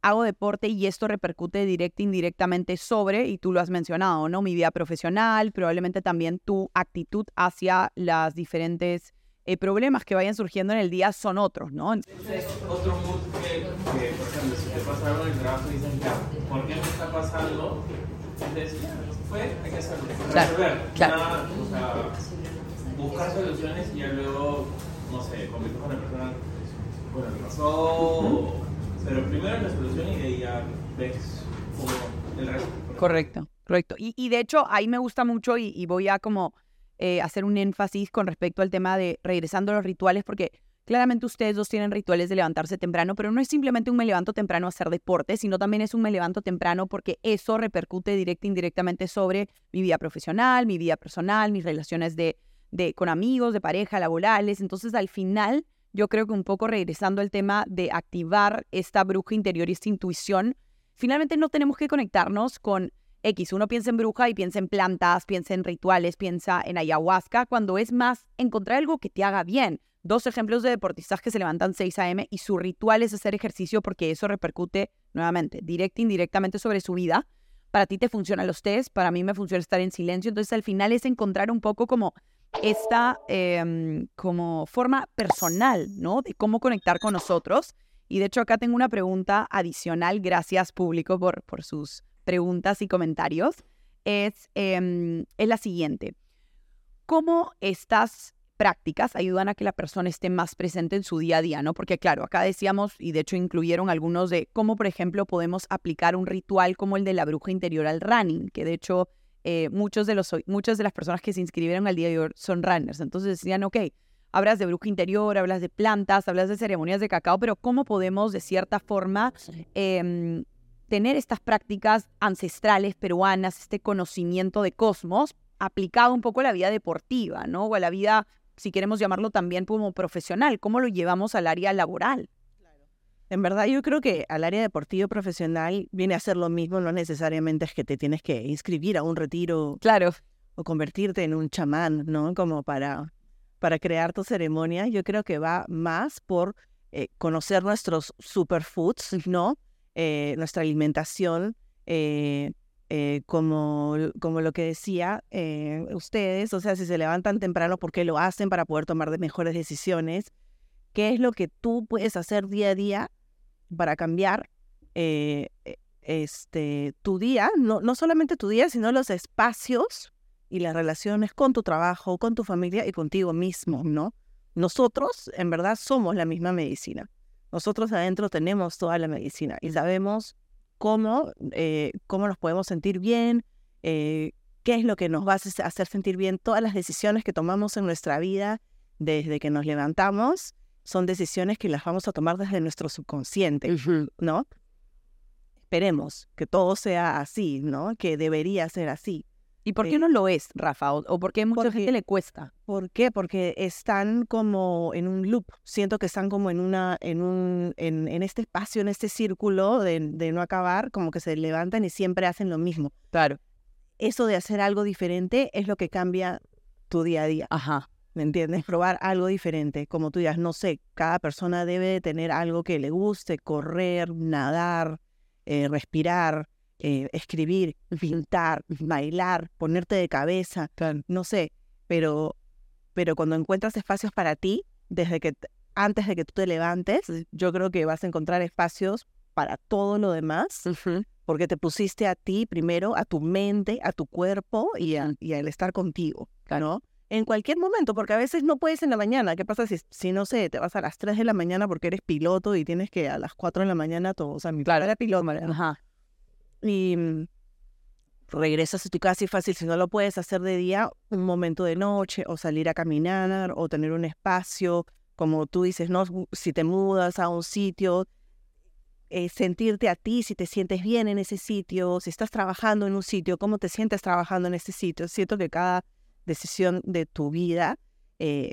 hago deporte y esto repercute directa e indirectamente sobre, y tú lo has mencionado, ¿no? Mi vida profesional, probablemente también tu actitud hacia las diferentes eh, problemas que vayan surgiendo en el día son otros, ¿no? Entonces, otro mood que, que, por ejemplo, si te pasa algo en el trabajo y dices, ya, ¿por qué me está pasando? Entonces, ya, fue, hay que hacerlo. Claro, Resolver. claro. Nada, o sea, buscar soluciones y ya luego, no sé, conversar con la persona, bueno, ¿qué pasó? Pero primero la solución y de ahí ya ves como el resto. Correcto, correcto. Y, y de hecho, ahí me gusta mucho y, y voy a como eh, hacer un énfasis con respecto al tema de regresando a los rituales, porque claramente ustedes dos tienen rituales de levantarse temprano, pero no es simplemente un me levanto temprano a hacer deporte, sino también es un me levanto temprano porque eso repercute directa e indirectamente sobre mi vida profesional, mi vida personal, mis relaciones de, de, con amigos, de pareja, laborales. Entonces, al final, yo creo que un poco regresando al tema de activar esta bruja interior y esta intuición, finalmente no tenemos que conectarnos con X. Uno piensa en bruja y piensa en plantas, piensa en rituales, piensa en ayahuasca, cuando es más encontrar algo que te haga bien. Dos ejemplos de deportistas que se levantan seis a eme y su ritual es hacer ejercicio porque eso repercute, nuevamente, directa e indirectamente sobre su vida. Para ti te funcionan los test, para mí me funciona estar en silencio. Entonces, al final es encontrar un poco como esta eh, como forma personal, ¿no? De cómo conectar con nosotros. Y de hecho, acá tengo una pregunta adicional. Gracias, público, por, por sus preguntas y comentarios. Es, eh, es la siguiente. ¿Cómo estas prácticas ayudan a que la persona esté más presente en su día a día, ¿no? Porque claro, acá decíamos, y de hecho incluyeron algunos de cómo, por ejemplo, podemos aplicar un ritual como el de la bruja interior al running, que de hecho eh, muchos de los, muchas de las personas que se inscribieron al día de hoy son runners. Entonces decían, ok, hablas de bruja interior, hablas de plantas, hablas de ceremonias de cacao, pero ¿cómo podemos de cierta forma eh, tener estas prácticas ancestrales peruanas, este conocimiento de cosmos, aplicado un poco a la vida deportiva, ¿no? O a la vida, si queremos llamarlo también como profesional, ¿cómo lo llevamos al área laboral? En verdad, yo creo que al área deportivo profesional viene a ser lo mismo, no necesariamente es que te tienes que inscribir a un retiro Claro. o convertirte en un chamán, ¿no? Como para, para crear tu ceremonia. Yo creo que va más por eh, conocer nuestros superfoods, ¿no? Eh, nuestra alimentación, eh, Eh, como, como lo que decía eh, ustedes, o sea, si se levantan temprano, ¿por qué lo hacen? Para poder tomar de mejores decisiones. ¿Qué es lo que tú puedes hacer día a día para cambiar eh, este, tu día? No, no solamente tu día, sino los espacios y las relaciones con tu trabajo, con tu familia y contigo mismo, ¿no? Nosotros, en verdad, somos la misma medicina. Nosotros adentro tenemos toda la medicina y sabemos cómo, eh, cómo nos podemos sentir bien, eh, qué es lo que nos va a hacer sentir bien. Todas las decisiones que tomamos en nuestra vida desde que nos levantamos son decisiones que las vamos a tomar desde nuestro subconsciente, uh-huh. ¿no? Esperemos que todo sea así, ¿no? Que debería ser así. ¿Y por qué eh, no lo es, Rafa? ¿O, o por qué a mucha porque, gente le cuesta? ¿Por qué? Porque están como en un loop. Siento que están como en una, en un, en, en este espacio, en este círculo de, de no acabar, como que se levantan y siempre hacen lo mismo. Claro. Eso de hacer algo diferente es lo que cambia tu día a día. Ajá. ¿Me entiendes? Probar algo diferente. Como tú digas, no sé, cada persona debe tener algo que le guste, correr, nadar, eh, respirar, Eh, escribir, pintar, bailar, ponerte de cabeza, no sé, pero, pero cuando encuentras espacios para ti, desde que antes de que tú te levantes, yo creo que vas a encontrar espacios para todo lo demás, uh-huh. porque te pusiste a ti primero, a tu mente, a tu cuerpo y, a, y al estar contigo, ¿no? En cualquier momento, porque a veces no puedes en la mañana. ¿Qué pasa si, si no sé, te vas a las tres de la mañana porque eres piloto y tienes que a las cuatro de la mañana todo? O sea, mi claro. padre era piloto. Ajá. Y regresas a tu casa y fácil, si no lo puedes hacer de día, un momento de noche, o salir a caminar, o tener un espacio, como tú dices, no, si te mudas a un sitio, eh, sentirte a ti, si te sientes bien en ese sitio, si estás trabajando en un sitio, cómo te sientes trabajando en ese sitio. Siento que cada decisión de tu vida eh,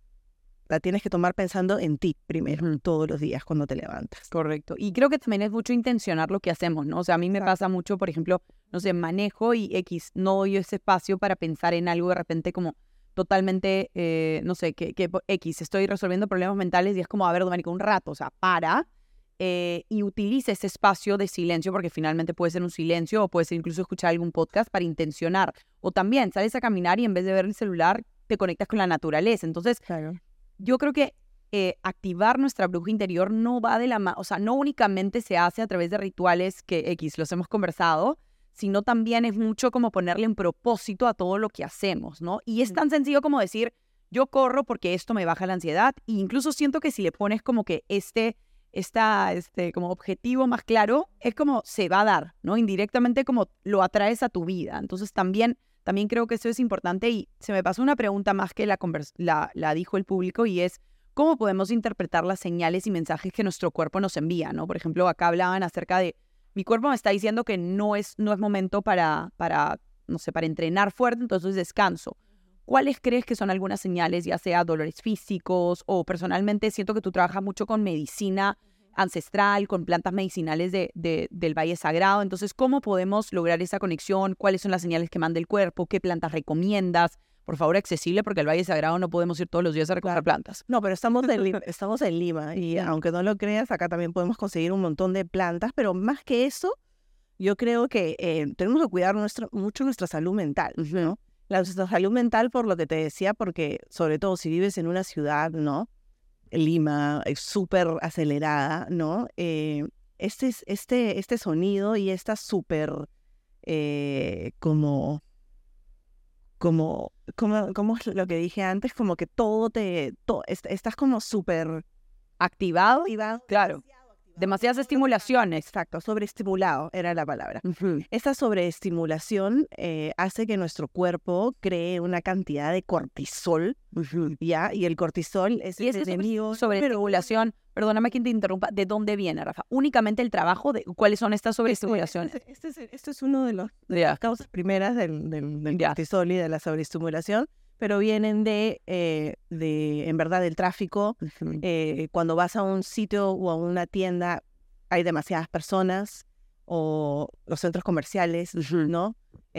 la tienes que tomar pensando en ti primero, uh-huh. todos los días cuando te levantas. Correcto. Y creo que también es mucho intencionar lo que hacemos, ¿no? O sea, a mí me Exacto. pasa mucho, por ejemplo, no sé, manejo y X, no doy ese espacio para pensar en algo de repente como totalmente, eh, no sé, que, que X, estoy resolviendo problemas mentales y es como, a ver, Doménica, un rato, o sea, para eh, y utilice ese espacio de silencio, porque finalmente puede ser un silencio o puede ser incluso escuchar algún podcast para intencionar. O también sales a caminar y en vez de ver el celular te conectas con la naturaleza. Entonces, Claro. yo creo que eh, activar nuestra bruja interior no va de la mano, o sea, no únicamente se hace a través de rituales que X los hemos conversado, sino también es mucho como ponerle en propósito a todo lo que hacemos, ¿no? Y es tan sencillo como decir, yo corro porque esto me baja la ansiedad, e incluso siento que si le pones como que este, esta, este, como objetivo más claro, es como se va a dar, ¿no? Indirectamente como lo atraes a tu vida. Entonces también, también creo que eso es importante, y se me pasó una pregunta más que la, convers- la, la dijo el público, y es, ¿cómo podemos interpretar las señales y mensajes que nuestro cuerpo nos envía, ¿no? Por ejemplo, acá hablaban acerca de, mi cuerpo me está diciendo que no es, no es momento para, para, no sé, para entrenar fuerte, entonces descanso. ¿Cuáles crees que son algunas señales, ya sea dolores físicos o personalmente siento que tú trabajas mucho con medicina ancestral, con plantas medicinales de, de, del Valle Sagrado? Entonces, ¿cómo podemos lograr esa conexión? ¿Cuáles son las señales que manda el cuerpo? ¿Qué plantas recomiendas? Por favor, accesible, porque al Valle Sagrado no podemos ir todos los días a recoger plantas. No, pero estamos en Lima, estamos en Lima y aunque no lo creas, acá también podemos conseguir un montón de plantas, pero más que eso, yo creo que eh, tenemos que cuidar nuestro, mucho nuestra salud mental, ¿no? La, nuestra salud mental, por lo que te decía, porque sobre todo si vives en una ciudad, ¿no? Lima, es súper acelerada, ¿no? Eh, este, este, este sonido y esta súper eh, como... Como, como, como es lo que dije antes, como que todo te, to, est, estás como súper activado, activado, claro, demasiado activado. demasiadas estimulaciones. Exacto, sobreestimulado era la palabra. Uh-huh. Esta sobreestimulación eh, hace que nuestro cuerpo cree una cantidad de cortisol, Uh-huh. ¿ya? Y el cortisol es Y el ese enemigo. sobreestimulación, perdóname que te interrumpa, ¿de dónde viene, Rafa? Únicamente el trabajo de cuáles son estas sobreestimulaciones. Este, este, este, este es uno de los Ya. causas primeras del, del, del Ya. cortisol y de la sobreestimulación, pero vienen de, eh, de en verdad, del tráfico. Uh-huh. Eh, cuando vas a un sitio o a una tienda, hay demasiadas personas, o los centros comerciales, Uh-huh. ¿no?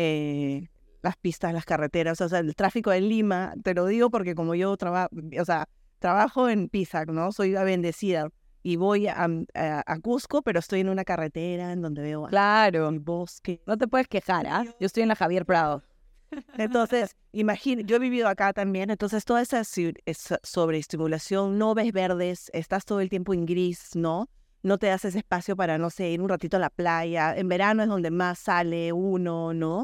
Eh, las pistas, las carreteras, o sea, el tráfico en Lima, te lo digo porque como yo trabajo, o sea, trabajo en Pisac, ¿no? Soy la bendecida y voy a, a, a Cusco, pero estoy en una carretera en donde veo Claro, el bosque. no te puedes quejar, ¿ah? Yo estoy en la Javier Prado. Entonces, imagina, yo he vivido acá también, entonces toda esa, si- esa sobreestimulación, no ves verdes, estás todo el tiempo en gris, ¿no? No te das ese espacio para, no sé, ir un ratito a la playa. En verano es donde más sale uno, ¿no?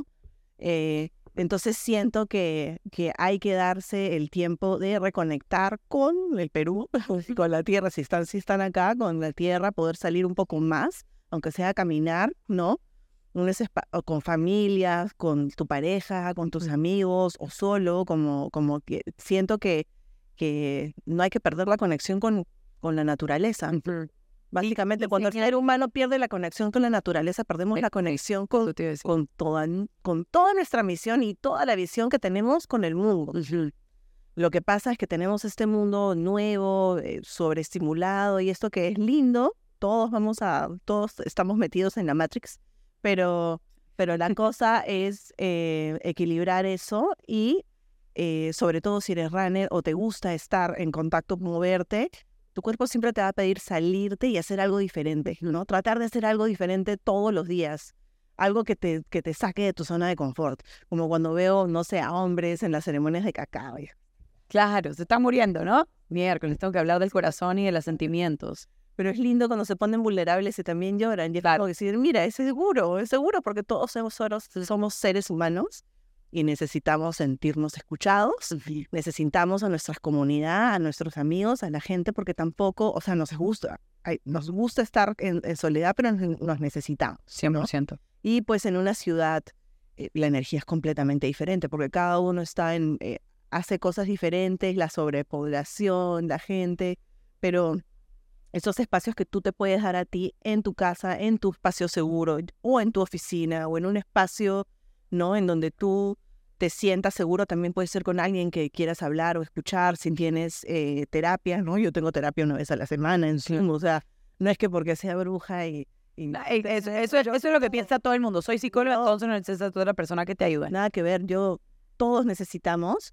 Eh, entonces siento que, que hay que darse el tiempo de reconectar con el Perú, con la tierra, si están, si están acá, con la tierra, poder salir un poco más, aunque sea a caminar, ¿no? Un espa- o con familias, con tu pareja, con tus amigos o solo, como, como que siento que, que no hay que perder la conexión con, con la naturaleza. Uh-huh. Básicamente, y cuando el señal- ser humano pierde la conexión con la naturaleza, perdemos la conexión con, Eso te iba a decir. con, toda, con toda nuestra misión y toda la visión que tenemos con el mundo. Uh-huh. Lo que pasa es que tenemos este mundo nuevo, eh, sobreestimulado, y esto que es lindo, todos vamos a, todos estamos metidos en la Matrix, pero, pero la cosa es eh, equilibrar eso y eh, sobre todo si eres runner o te gusta estar en contacto, moverte, tu cuerpo siempre te va a pedir salirte y hacer algo diferente, ¿no? Tratar de hacer algo diferente todos los días. Algo que te, que te saque de tu zona de confort. Como cuando veo, no sé, a hombres en las ceremonias de cacao. Claro, se está muriendo, ¿no? Miércoles, tengo que hablar del corazón y de los sentimientos. Pero es lindo cuando se ponen vulnerables y también lloran. Y es Claro. como decir, mira, es seguro, es seguro porque todos somos, somos seres humanos y necesitamos sentirnos escuchados. Uh-huh. Necesitamos a nuestra comunidad, a nuestros amigos, a la gente, porque tampoco, o sea, nos gusta. Ay, nos gusta estar en, en soledad, pero nos necesitamos. cien por ciento. Y pues en una ciudad eh, la energía es completamente diferente porque cada uno está en, eh, hace cosas diferentes, la sobrepoblación, la gente, pero esos espacios que tú te puedes dar a ti en tu casa, en tu espacio seguro o en tu oficina o en un espacio, ¿no? En donde tú te sientas seguro, también puede ser con alguien que quieras hablar o escuchar, si tienes eh, terapia, ¿no? Yo tengo terapia una vez a la semana en Zoom, o sea, no es que porque sea bruja y... y Ay, Eso, eso, eso es lo que piensa todo el mundo. Soy psicóloga, entonces no necesitas a otra persona que te ayude. nada que ver, yo, todos necesitamos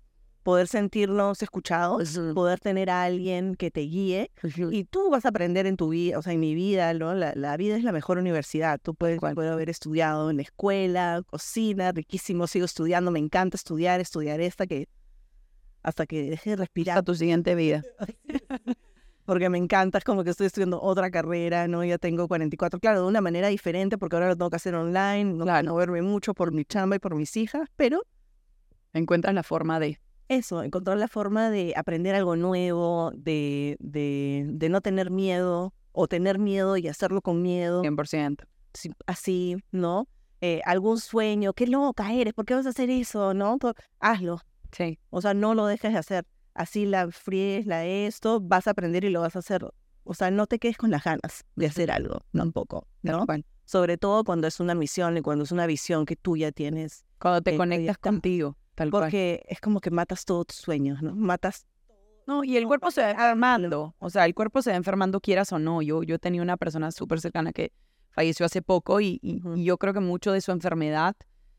poder sentirnos escuchados, Ujú. poder tener a alguien que te guíe. Ujú. Y tú vas a aprender en tu vida, o sea, en mi vida, ¿no? La, la vida es la mejor universidad. Tú puedes, cual. puedes haber estudiado en la escuela, cocina, riquísimo, sigo estudiando, me encanta estudiar, estudiar hasta que, hasta que deje de respirar. A tu siguiente vida. Porque me encanta, es como que estoy estudiando otra carrera, ¿no? Ya tengo cuarenta y cuatro, claro, de una manera diferente, porque ahora lo tengo que hacer online, no Claro. no verme mucho por mi chamba y por mis hijas, pero Encuentras la forma de... eso, encontrar la forma de aprender algo nuevo, de, de, de no tener miedo, o tener miedo y hacerlo con miedo, cien por ciento. sí, así, ¿no? Eh, algún sueño, qué loca eres, ¿por qué vas a hacer eso, no? To- Hazlo, Sí. o sea, no lo dejes de hacer. Así la fríes, la esto, vas a aprender y lo vas a hacer. O sea, no te quedes con las ganas de hacer algo, tampoco, ¿no? Tal cual. Sobre todo cuando es una misión y cuando es una visión que tú ya tienes. Cuando te Eh, conectas proyectada. contigo, tal cual. Porque es como que matas todos tus sueños, ¿no? Matas. No, y el cuerpo se va enfermando. O sea, el cuerpo se va enfermando quieras o no. Yo, yo tenía una persona súper cercana que falleció hace poco y, y- Ujú. y yo creo que mucho de su enfermedad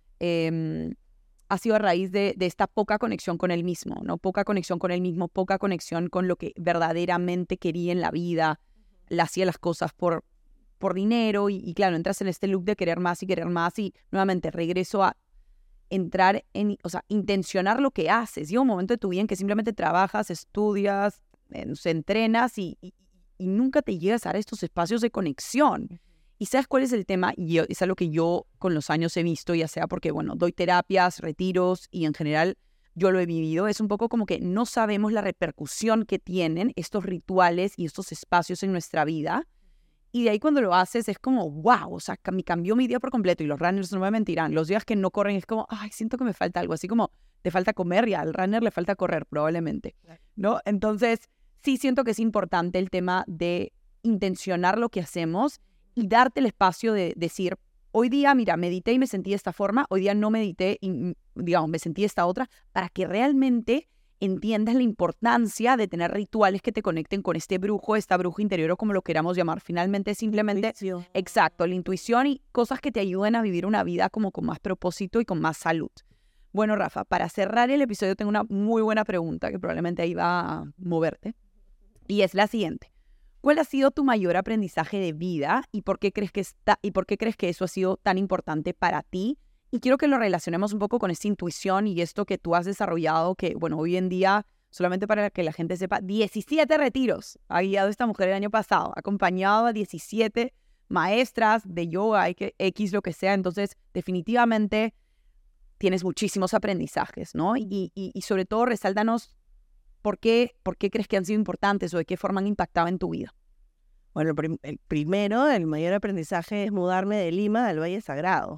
em, ha sido a raíz de, de esta poca conexión con él mismo, ¿no? Poca conexión con él mismo, poca conexión con lo que verdaderamente quería en la vida. Le hacía las cosas por, por dinero y, y claro, entras en este loop de querer más y querer más y nuevamente regreso a entrar en, o sea, intencionar lo que haces. Llega un momento de tu vida en que simplemente trabajas, estudias, eh, no sé, entrenas y, y, y nunca te llegas a dar estos espacios de conexión. ¿Y sabes cuál es el tema? Y yo- es algo que yo con los años he visto, ya sea porque, bueno, doy terapias, retiros y en general yo lo he vivido. Es un poco como que no sabemos la repercusión que tienen estos rituales y estos espacios en nuestra vida. Y de ahí cuando lo haces es como, wow, o sea, cam- cambió mi día por completo. Y los runners no me mentirán. Los días que no corren es como, ay, siento que me falta algo. Así como te falta comer y al runner le falta correr probablemente, ¿no? Entonces, sí siento que es importante el tema de intencionar lo que hacemos y darte el espacio de decir, hoy día, mira, medité y me sentí de esta forma, hoy día no medité y, mm, digamos, me sentí de esta otra, para que realmente entiendas la importancia de tener rituales que te conecten con este brujo, esta bruja interior o como lo queramos llamar. Finalmente, simplemente, Intuición. exacto, la intuición y cosas que te ayuden a vivir una vida como con más propósito y con más salud. Bueno, Rafa, para cerrar el episodio tengo una muy buena pregunta que probablemente ahí va a moverte. Y es la siguiente. ¿Cuál ha sido tu mayor aprendizaje de vida y por qué crees que está y por qué crees que eso ha sido tan importante para ti? Y quiero que lo relacionemos un poco con esta intuición y esto que tú has desarrollado, que, bueno, hoy en día, solamente para que la gente sepa, diecisiete retiros ha guiado esta mujer el año pasado, ha acompañado a diecisiete maestras de yoga, X, lo que sea. Entonces, definitivamente tienes muchísimos aprendizajes, ¿no? Y, y, y sobre todo, resáltanos por qué, por qué crees que han sido importantes o de qué forma han impactado en tu vida. Bueno, el, prim- el primero, el mayor aprendizaje es mudarme de Lima al Valle Sagrado.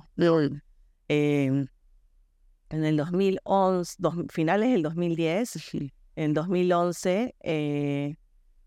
Eh, en el dos mil once, dos, finales del dos mil diez, en dos mil once, eh,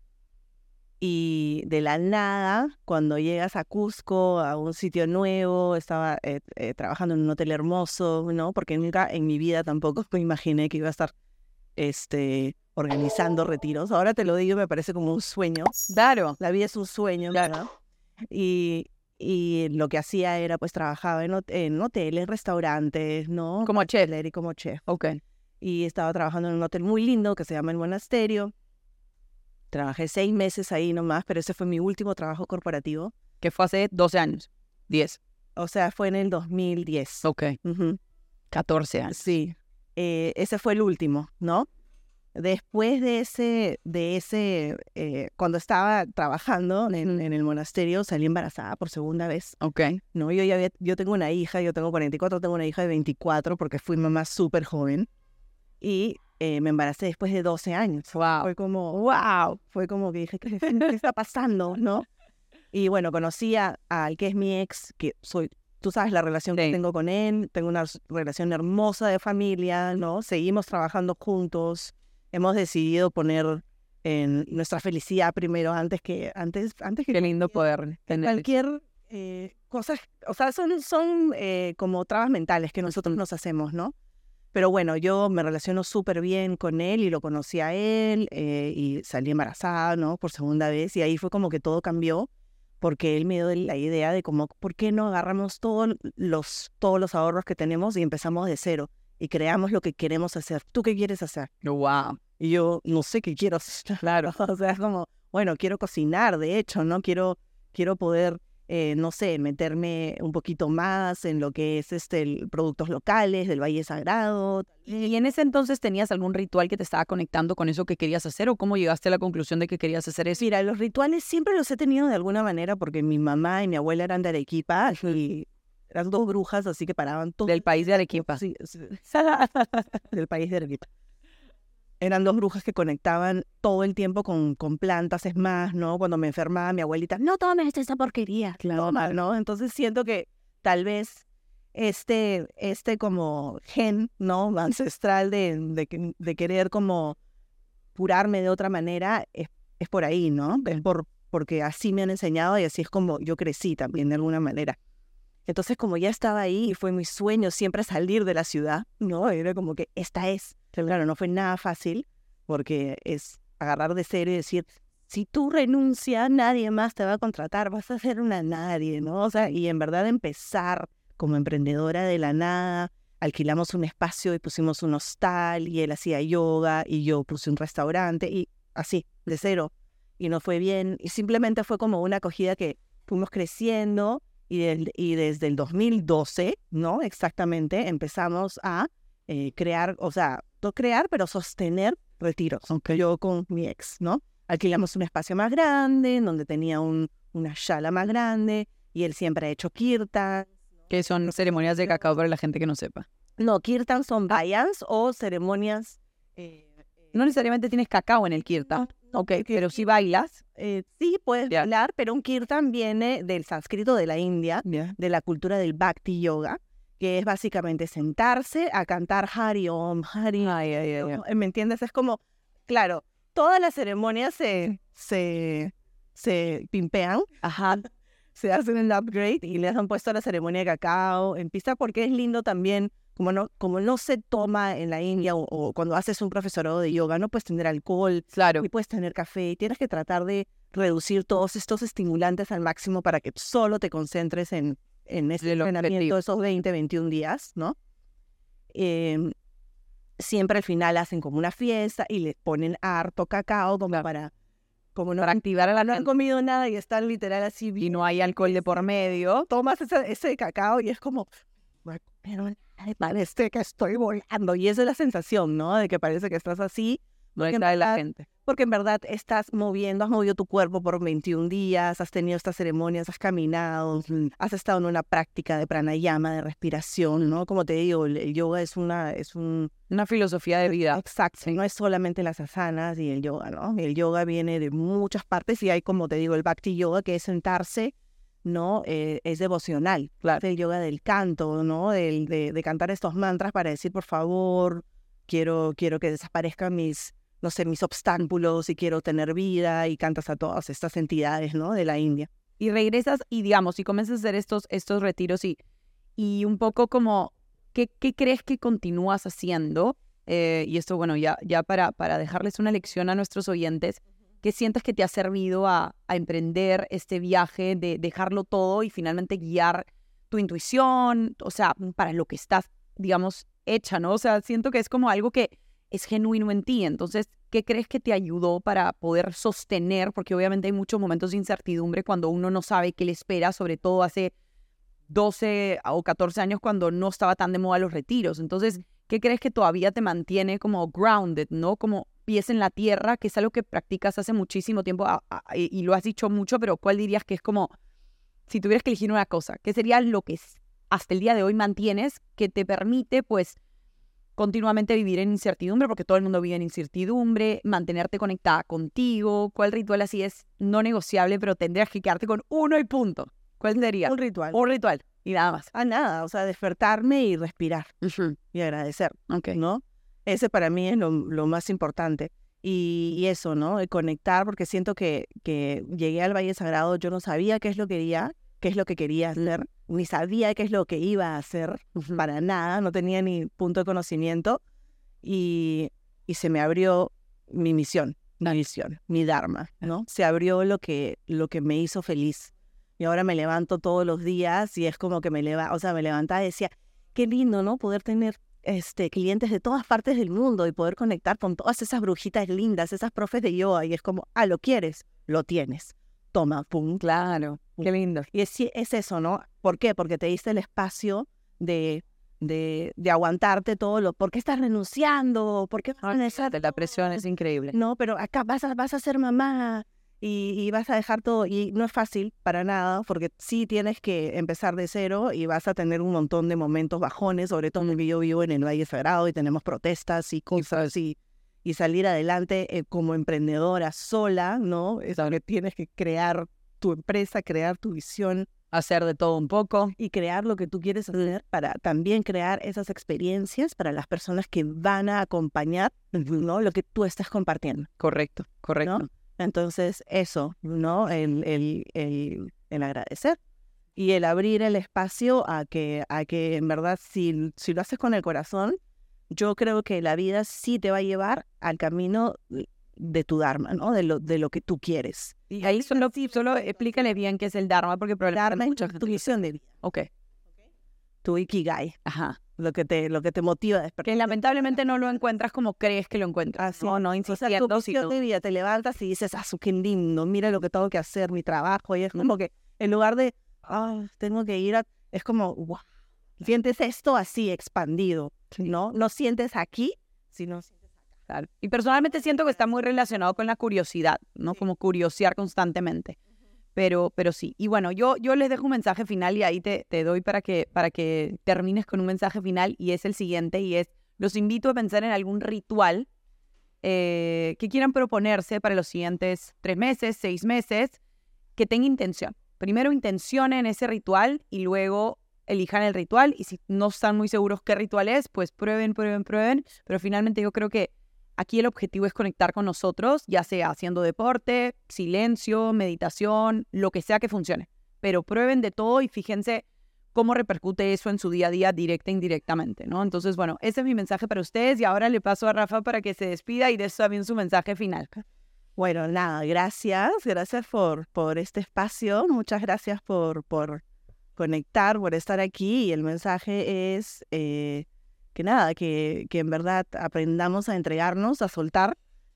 y de la nada, cuando llegas a Cusco, a un sitio nuevo, estaba eh, eh, trabajando en un hotel hermoso, ¿no? Porque nunca en mi vida tampoco me imaginé que iba a estar este, organizando retiros. Ahora te lo digo, me parece como un sueño. Claro. La vida es un sueño, ¿no? Y, y lo que hacía era, pues, trabajaba en, hot- en hoteles, restaurantes, ¿no? Como chef. Y como chef. Ok. Y estaba trabajando en un hotel muy lindo que se llama El Monasterio. Trabajé seis meses ahí nomás, pero ese fue mi último trabajo corporativo. Que fue hace doce años. diez. O sea, fue en el dos mil diez. Ok. Ujú. catorce años. Sí. Eh, ese fue el último, ¿no? Después de ese, de ese eh, cuando estaba trabajando en, en el monasterio, salí embarazada por segunda vez. Ok. No, yo ya había- yo tengo una hija, yo tengo cuarenta y cuatro, tengo una hija de veinticuatro porque fui mamá súper joven. Y eh, me embaracé después de doce años. Wow. Fue como, wow, fue como que dije, ¿qué, qué está pasando? ¿No? Y bueno, conocí a- al que es mi ex, que soy, tú sabes la relación Sí. que tengo con él, tengo una s- relación hermosa de familia, ¿no? Seguimos trabajando juntos, hemos decidido poner en nuestra felicidad primero antes que, antes, antes que Qué lindo cualquier- poder que tener. cualquier eh, cosa, o sea, son, son eh, como trabas mentales que nosotros nos hacemos, ¿no? Pero bueno, yo me relaciono súper bien con él y lo conocí a él eh, y salí embarazada, ¿no? Por segunda vez y ahí fue como que todo cambió porque él me dio la idea de como, ¿por qué no agarramos todos los, todos los ahorros que tenemos y empezamos de cero? y creamos lo que queremos hacer. ¿Tú qué quieres hacer? Wow. Y yo no sé qué quiero hacer. Claro. O sea, es como, bueno, quiero cocinar, de hecho, ¿no? Quiero, quiero poder, eh, no sé, meterme un poquito más en lo que es este, el, productos locales del Valle Sagrado. ¿Y en ese entonces tenías algún ritual que te estaba conectando con eso que querías hacer o cómo llegaste a la conclusión de que querías hacer eso? Mira, los rituales siempre los he tenido de alguna manera porque mi mamá y mi abuela eran de Arequipa y eran dos brujas, así que paraban todo. Del país de Arequipa. Sí, sí. Del país de Arequipa. Eran dos brujas que conectaban todo el tiempo con, con plantas, es más, ¿no? Cuando me enfermaba mi abuelita, no tomes esta porquería, toma, ¿no? Entonces siento que tal vez este, este como gen, ¿no? Ancestral de, de, de querer como curarme de otra manera es, es por ahí, ¿no? Es por, porque así me han enseñado y así es como yo crecí también de alguna manera. Entonces, como ya estaba ahí y fue mi sueño siempre salir de la ciudad, ¿no? Era como que esta es. Claro, no fue nada fácil porque es agarrar de cero y decir, si tú renuncias, nadie más te va a contratar, vas a ser una nadie, ¿no? O sea, y en verdad empezar como emprendedora de la nada, alquilamos un espacio y pusimos un hostal y él hacía yoga y yo puse un restaurante y así, de cero. Y nos fue bien y simplemente fue como una acogida que fuimos creciendo. Y, del, y desde el dos mil doce, ¿no? Exactamente, empezamos a eh, crear, o sea, no crear, pero sostener retiros. Okay. Yo con mi ex, ¿no? Alquilamos un espacio más grande, en donde tenía un, una sala más grande, y él siempre ha hecho kirtan. Que son ceremonias de cacao para la gente que no sepa. No, kirtan son bayans o ceremonias... Eh, no necesariamente tienes cacao en el kirtan. No, ok, pero si bailas. Eh, sí, puedes yeah. bailar, pero un kirtan viene del sánscrito de la India, yeah. de la cultura del Bhakti Yoga, que es básicamente sentarse a cantar Hari Om, Hari. Ay, ay, ay, ay. ¿Me entiendes? Es como, claro, todas las ceremonias se, se, se pimpean, ajá, se hacen el upgrade y les han puesto la ceremonia de cacao en pista porque es lindo también. Como no, como no se toma en la India o, o cuando haces un profesorado de yoga, no puedes tener alcohol, claro, ni puedes tener café. Tienes que tratar de reducir todos estos estimulantes al máximo para que solo te concentres en, en ese entrenamiento de esos veinte, veintiún días, ¿no? Eh, siempre al final hacen como una fiesta y les ponen harto cacao como claro. para... Como no, para activar a la no han comido nada y están literal así. Y no hay alcohol de por medio. Tomas ese, ese cacao y es como... Pero parece que estoy volando. Y esa es la sensación, ¿no? De que parece que estás así. No está de la gente. Porque en verdad estás moviendo, has movido tu cuerpo por veintiún días, has tenido estas ceremonias, has caminado, mm. has estado en una práctica de pranayama, de respiración, ¿no? Como te digo, el, el yoga es una... es un, una filosofía de vida. Exacto. Sí. No es solamente las asanas y el yoga, ¿no? El yoga viene de muchas partes y hay, como te digo, el Bhakti Yoga, que es sentarse... ¿no? Eh, es devocional, claro. El yoga del canto, ¿no? Del, de, de cantar estos mantras para decir, por favor, quiero, quiero que desaparezcan mis, no sé, mis obstáculos y quiero tener vida, y cantas a todas estas entidades, ¿no? De la India. Y regresas y, digamos, y comienzas a hacer estos, estos retiros y, y un poco como, ¿qué, qué crees que continúas haciendo? Eh, y esto, bueno, ya, ya para, para dejarles una lección a nuestros oyentes, ¿qué sientes que te ha servido a, a emprender este viaje de dejarlo todo y finalmente guiar tu intuición? O sea, para lo que estás, digamos, hecha, ¿no? O sea, siento que es como algo que es genuino en ti. Entonces, ¿qué crees que te ayudó para poder sostener? Porque obviamente hay muchos momentos de incertidumbre cuando uno no sabe qué le espera, sobre todo hace doce o catorce años cuando no estaba tan de moda los retiros. Entonces, ¿qué crees que todavía te mantiene como grounded, ¿no? Como pies en la tierra, que es algo que practicas hace muchísimo tiempo a, a, y, y lo has dicho mucho, pero ¿cuál dirías que es como, si tuvieras que elegir una cosa, qué sería lo que hasta el día de hoy mantienes que te permite, pues, continuamente vivir en incertidumbre, porque todo el mundo vive en incertidumbre, mantenerte conectada contigo? ¿Cuál ritual así es no negociable, pero tendrías que quedarte con uno y punto? ¿Cuál sería? Un ritual. Un ritual. Y nada más. Ah, nada. O sea, despertarme y respirar. Uh-huh. Y agradecer. Okay. ¿No? Ese para mí es lo, lo más importante. Y, y eso, ¿no? El conectar, porque siento que, que llegué al Valle Sagrado, yo no sabía qué es lo que quería, qué es lo que quería hacer, ni sabía qué es lo que iba a hacer, uh-huh. para nada, no tenía ni punto de conocimiento. Y, y se me abrió mi misión, mi misión, mi dharma, ¿no? Se abrió lo que, lo que me hizo feliz. Y ahora me levanto todos los días y es como que me leva, o sea, me levantaba y decía, qué lindo, ¿no? Poder tener este, clientes de todas partes del mundo y poder conectar con todas esas brujitas lindas, esas profes de yoga, y es como, ah, ¿lo quieres? Lo tienes. Toma, pum. Claro, qué lindo. Y es, es eso, ¿no? ¿Por qué? Porque te diste el espacio de, de, de aguantarte todo lo... ¿Por qué estás renunciando? ¿Por qué vas a regresar? La presión es increíble. No, pero acá vas a, vas a ser mamá y, y vas a dejar todo. Y no es fácil para nada, porque sí tienes que empezar de cero y vas a tener un montón de momentos bajones, sobre todo porque yo vivo en el Valle Sagrado y tenemos protestas y cosas y, y salir adelante eh, como emprendedora sola, ¿no? Es donde tienes que crear tu empresa, crear tu visión, hacer de todo un poco y crear lo que tú quieres hacer para también crear esas experiencias para las personas que van a acompañar, ¿no? Lo que tú estás compartiendo. Correcto, correcto. ¿No? Entonces, eso, ¿no? El, el, el, el agradecer y el abrir el espacio a que, a que en verdad, si, si lo haces con el corazón, yo creo que la vida sí te va a llevar al camino de tu Dharma, ¿no? De lo, de lo que tú quieres. Y ahí solo, solo explícale bien qué es el Dharma, porque Dharma mucha es gente tu visión de vida. Ok. Tu Ikigai. Ajá. Lo que te, lo que te motiva a despertar. Que lamentablemente no lo encuentras como crees que lo encuentras. Así, no, no insistiendo. O sea, tu visión sino... de vida, te levantas y dices, ah, su qué lindo, mira lo que tengo que hacer, mi trabajo. Y es como que en lugar de, ah, tengo que ir a... Es como, wow. Sientes esto así, expandido, ¿no? No sientes aquí, sino sientes acá. Claro. Y personalmente siento que está muy relacionado con la curiosidad, ¿no? Como curiosear constantemente. Pero, pero sí. Y bueno, yo, yo les dejo un mensaje final y ahí te, te doy para que, para que termines con un mensaje final, y es el siguiente, y es, los invito a pensar en algún ritual eh, que quieran proponerse para los siguientes tres meses, seis meses, que tenga intención. Primero intencionen ese ritual y luego elijan el ritual, y si no están muy seguros qué ritual es, pues prueben, prueben, prueben, pero finalmente yo creo que aquí el objetivo es conectar con nosotros, ya sea haciendo deporte, silencio, meditación, lo que sea que funcione. Pero prueben de todo y fíjense cómo repercute eso en su día a día, directa e indirectamente, ¿no? Entonces, bueno, ese es mi mensaje para ustedes, y ahora le paso a Rafa para que se despida y dé también su mensaje final. Bueno, nada, gracias, gracias por, por este espacio, muchas gracias por, por conectar, por estar aquí, y el mensaje es... Eh, que nada, que, que en verdad aprendamos a entregarnos, a soltar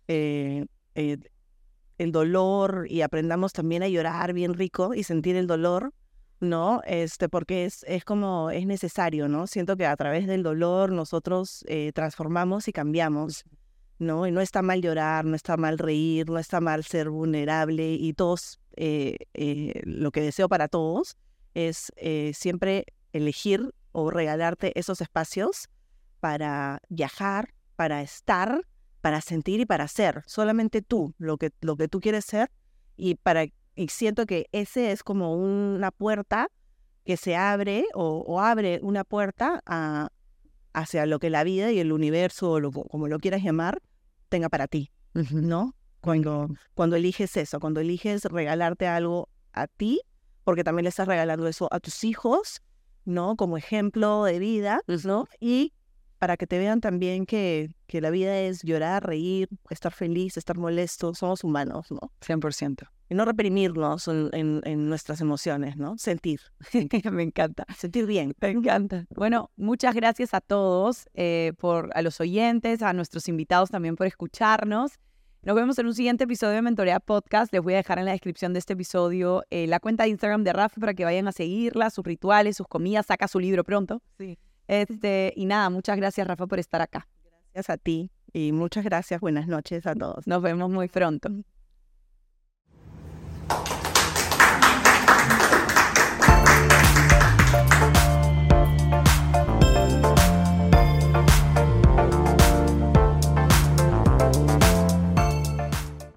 eh, eh, el dolor, y aprendamos también a llorar bien rico y sentir el dolor, ¿no? Este, porque es, es como, es necesario, ¿no? Siento que a través del dolor nosotros eh, transformamos y cambiamos, ¿no? Y no está mal llorar, no está mal reír, no está mal ser vulnerable, y todos, eh, eh, lo que deseo para todos es eh, siempre elegir o regalarte esos espacios para viajar, para estar, para sentir y para ser. Solamente tú, lo que, lo que tú quieres ser. Y, para, y siento que ese es como una puerta que se abre o, o abre una puerta a, hacia lo que la vida y el universo, o lo, como lo quieras llamar, tenga para ti, ¿no? Cuando, cuando eliges eso, cuando eliges regalarte algo a ti, porque también le estás regalando eso a tus hijos, ¿no? Como ejemplo de vida, ¿no? Y para que te vean también que, que la vida es llorar, reír, estar feliz, estar molesto. Somos humanos, ¿no? cien por ciento. Y no reprimirnos en, en, en nuestras emociones, ¿no? Sentir. Me encanta. Sentir bien. Me encanta. Bueno, muchas gracias a todos, eh, por, a los oyentes, a nuestros invitados también por escucharnos. Nos vemos en un siguiente episodio de Mentorea Podcast. Les voy a dejar en la descripción de este episodio eh, la cuenta de Instagram de Rafa para que vayan a seguirla, sus rituales, sus comidas. Saca su libro pronto. Sí. Este, y nada, muchas gracias, Rafa, por estar acá. Gracias a ti y muchas gracias. Buenas noches a todos. Nos vemos muy pronto.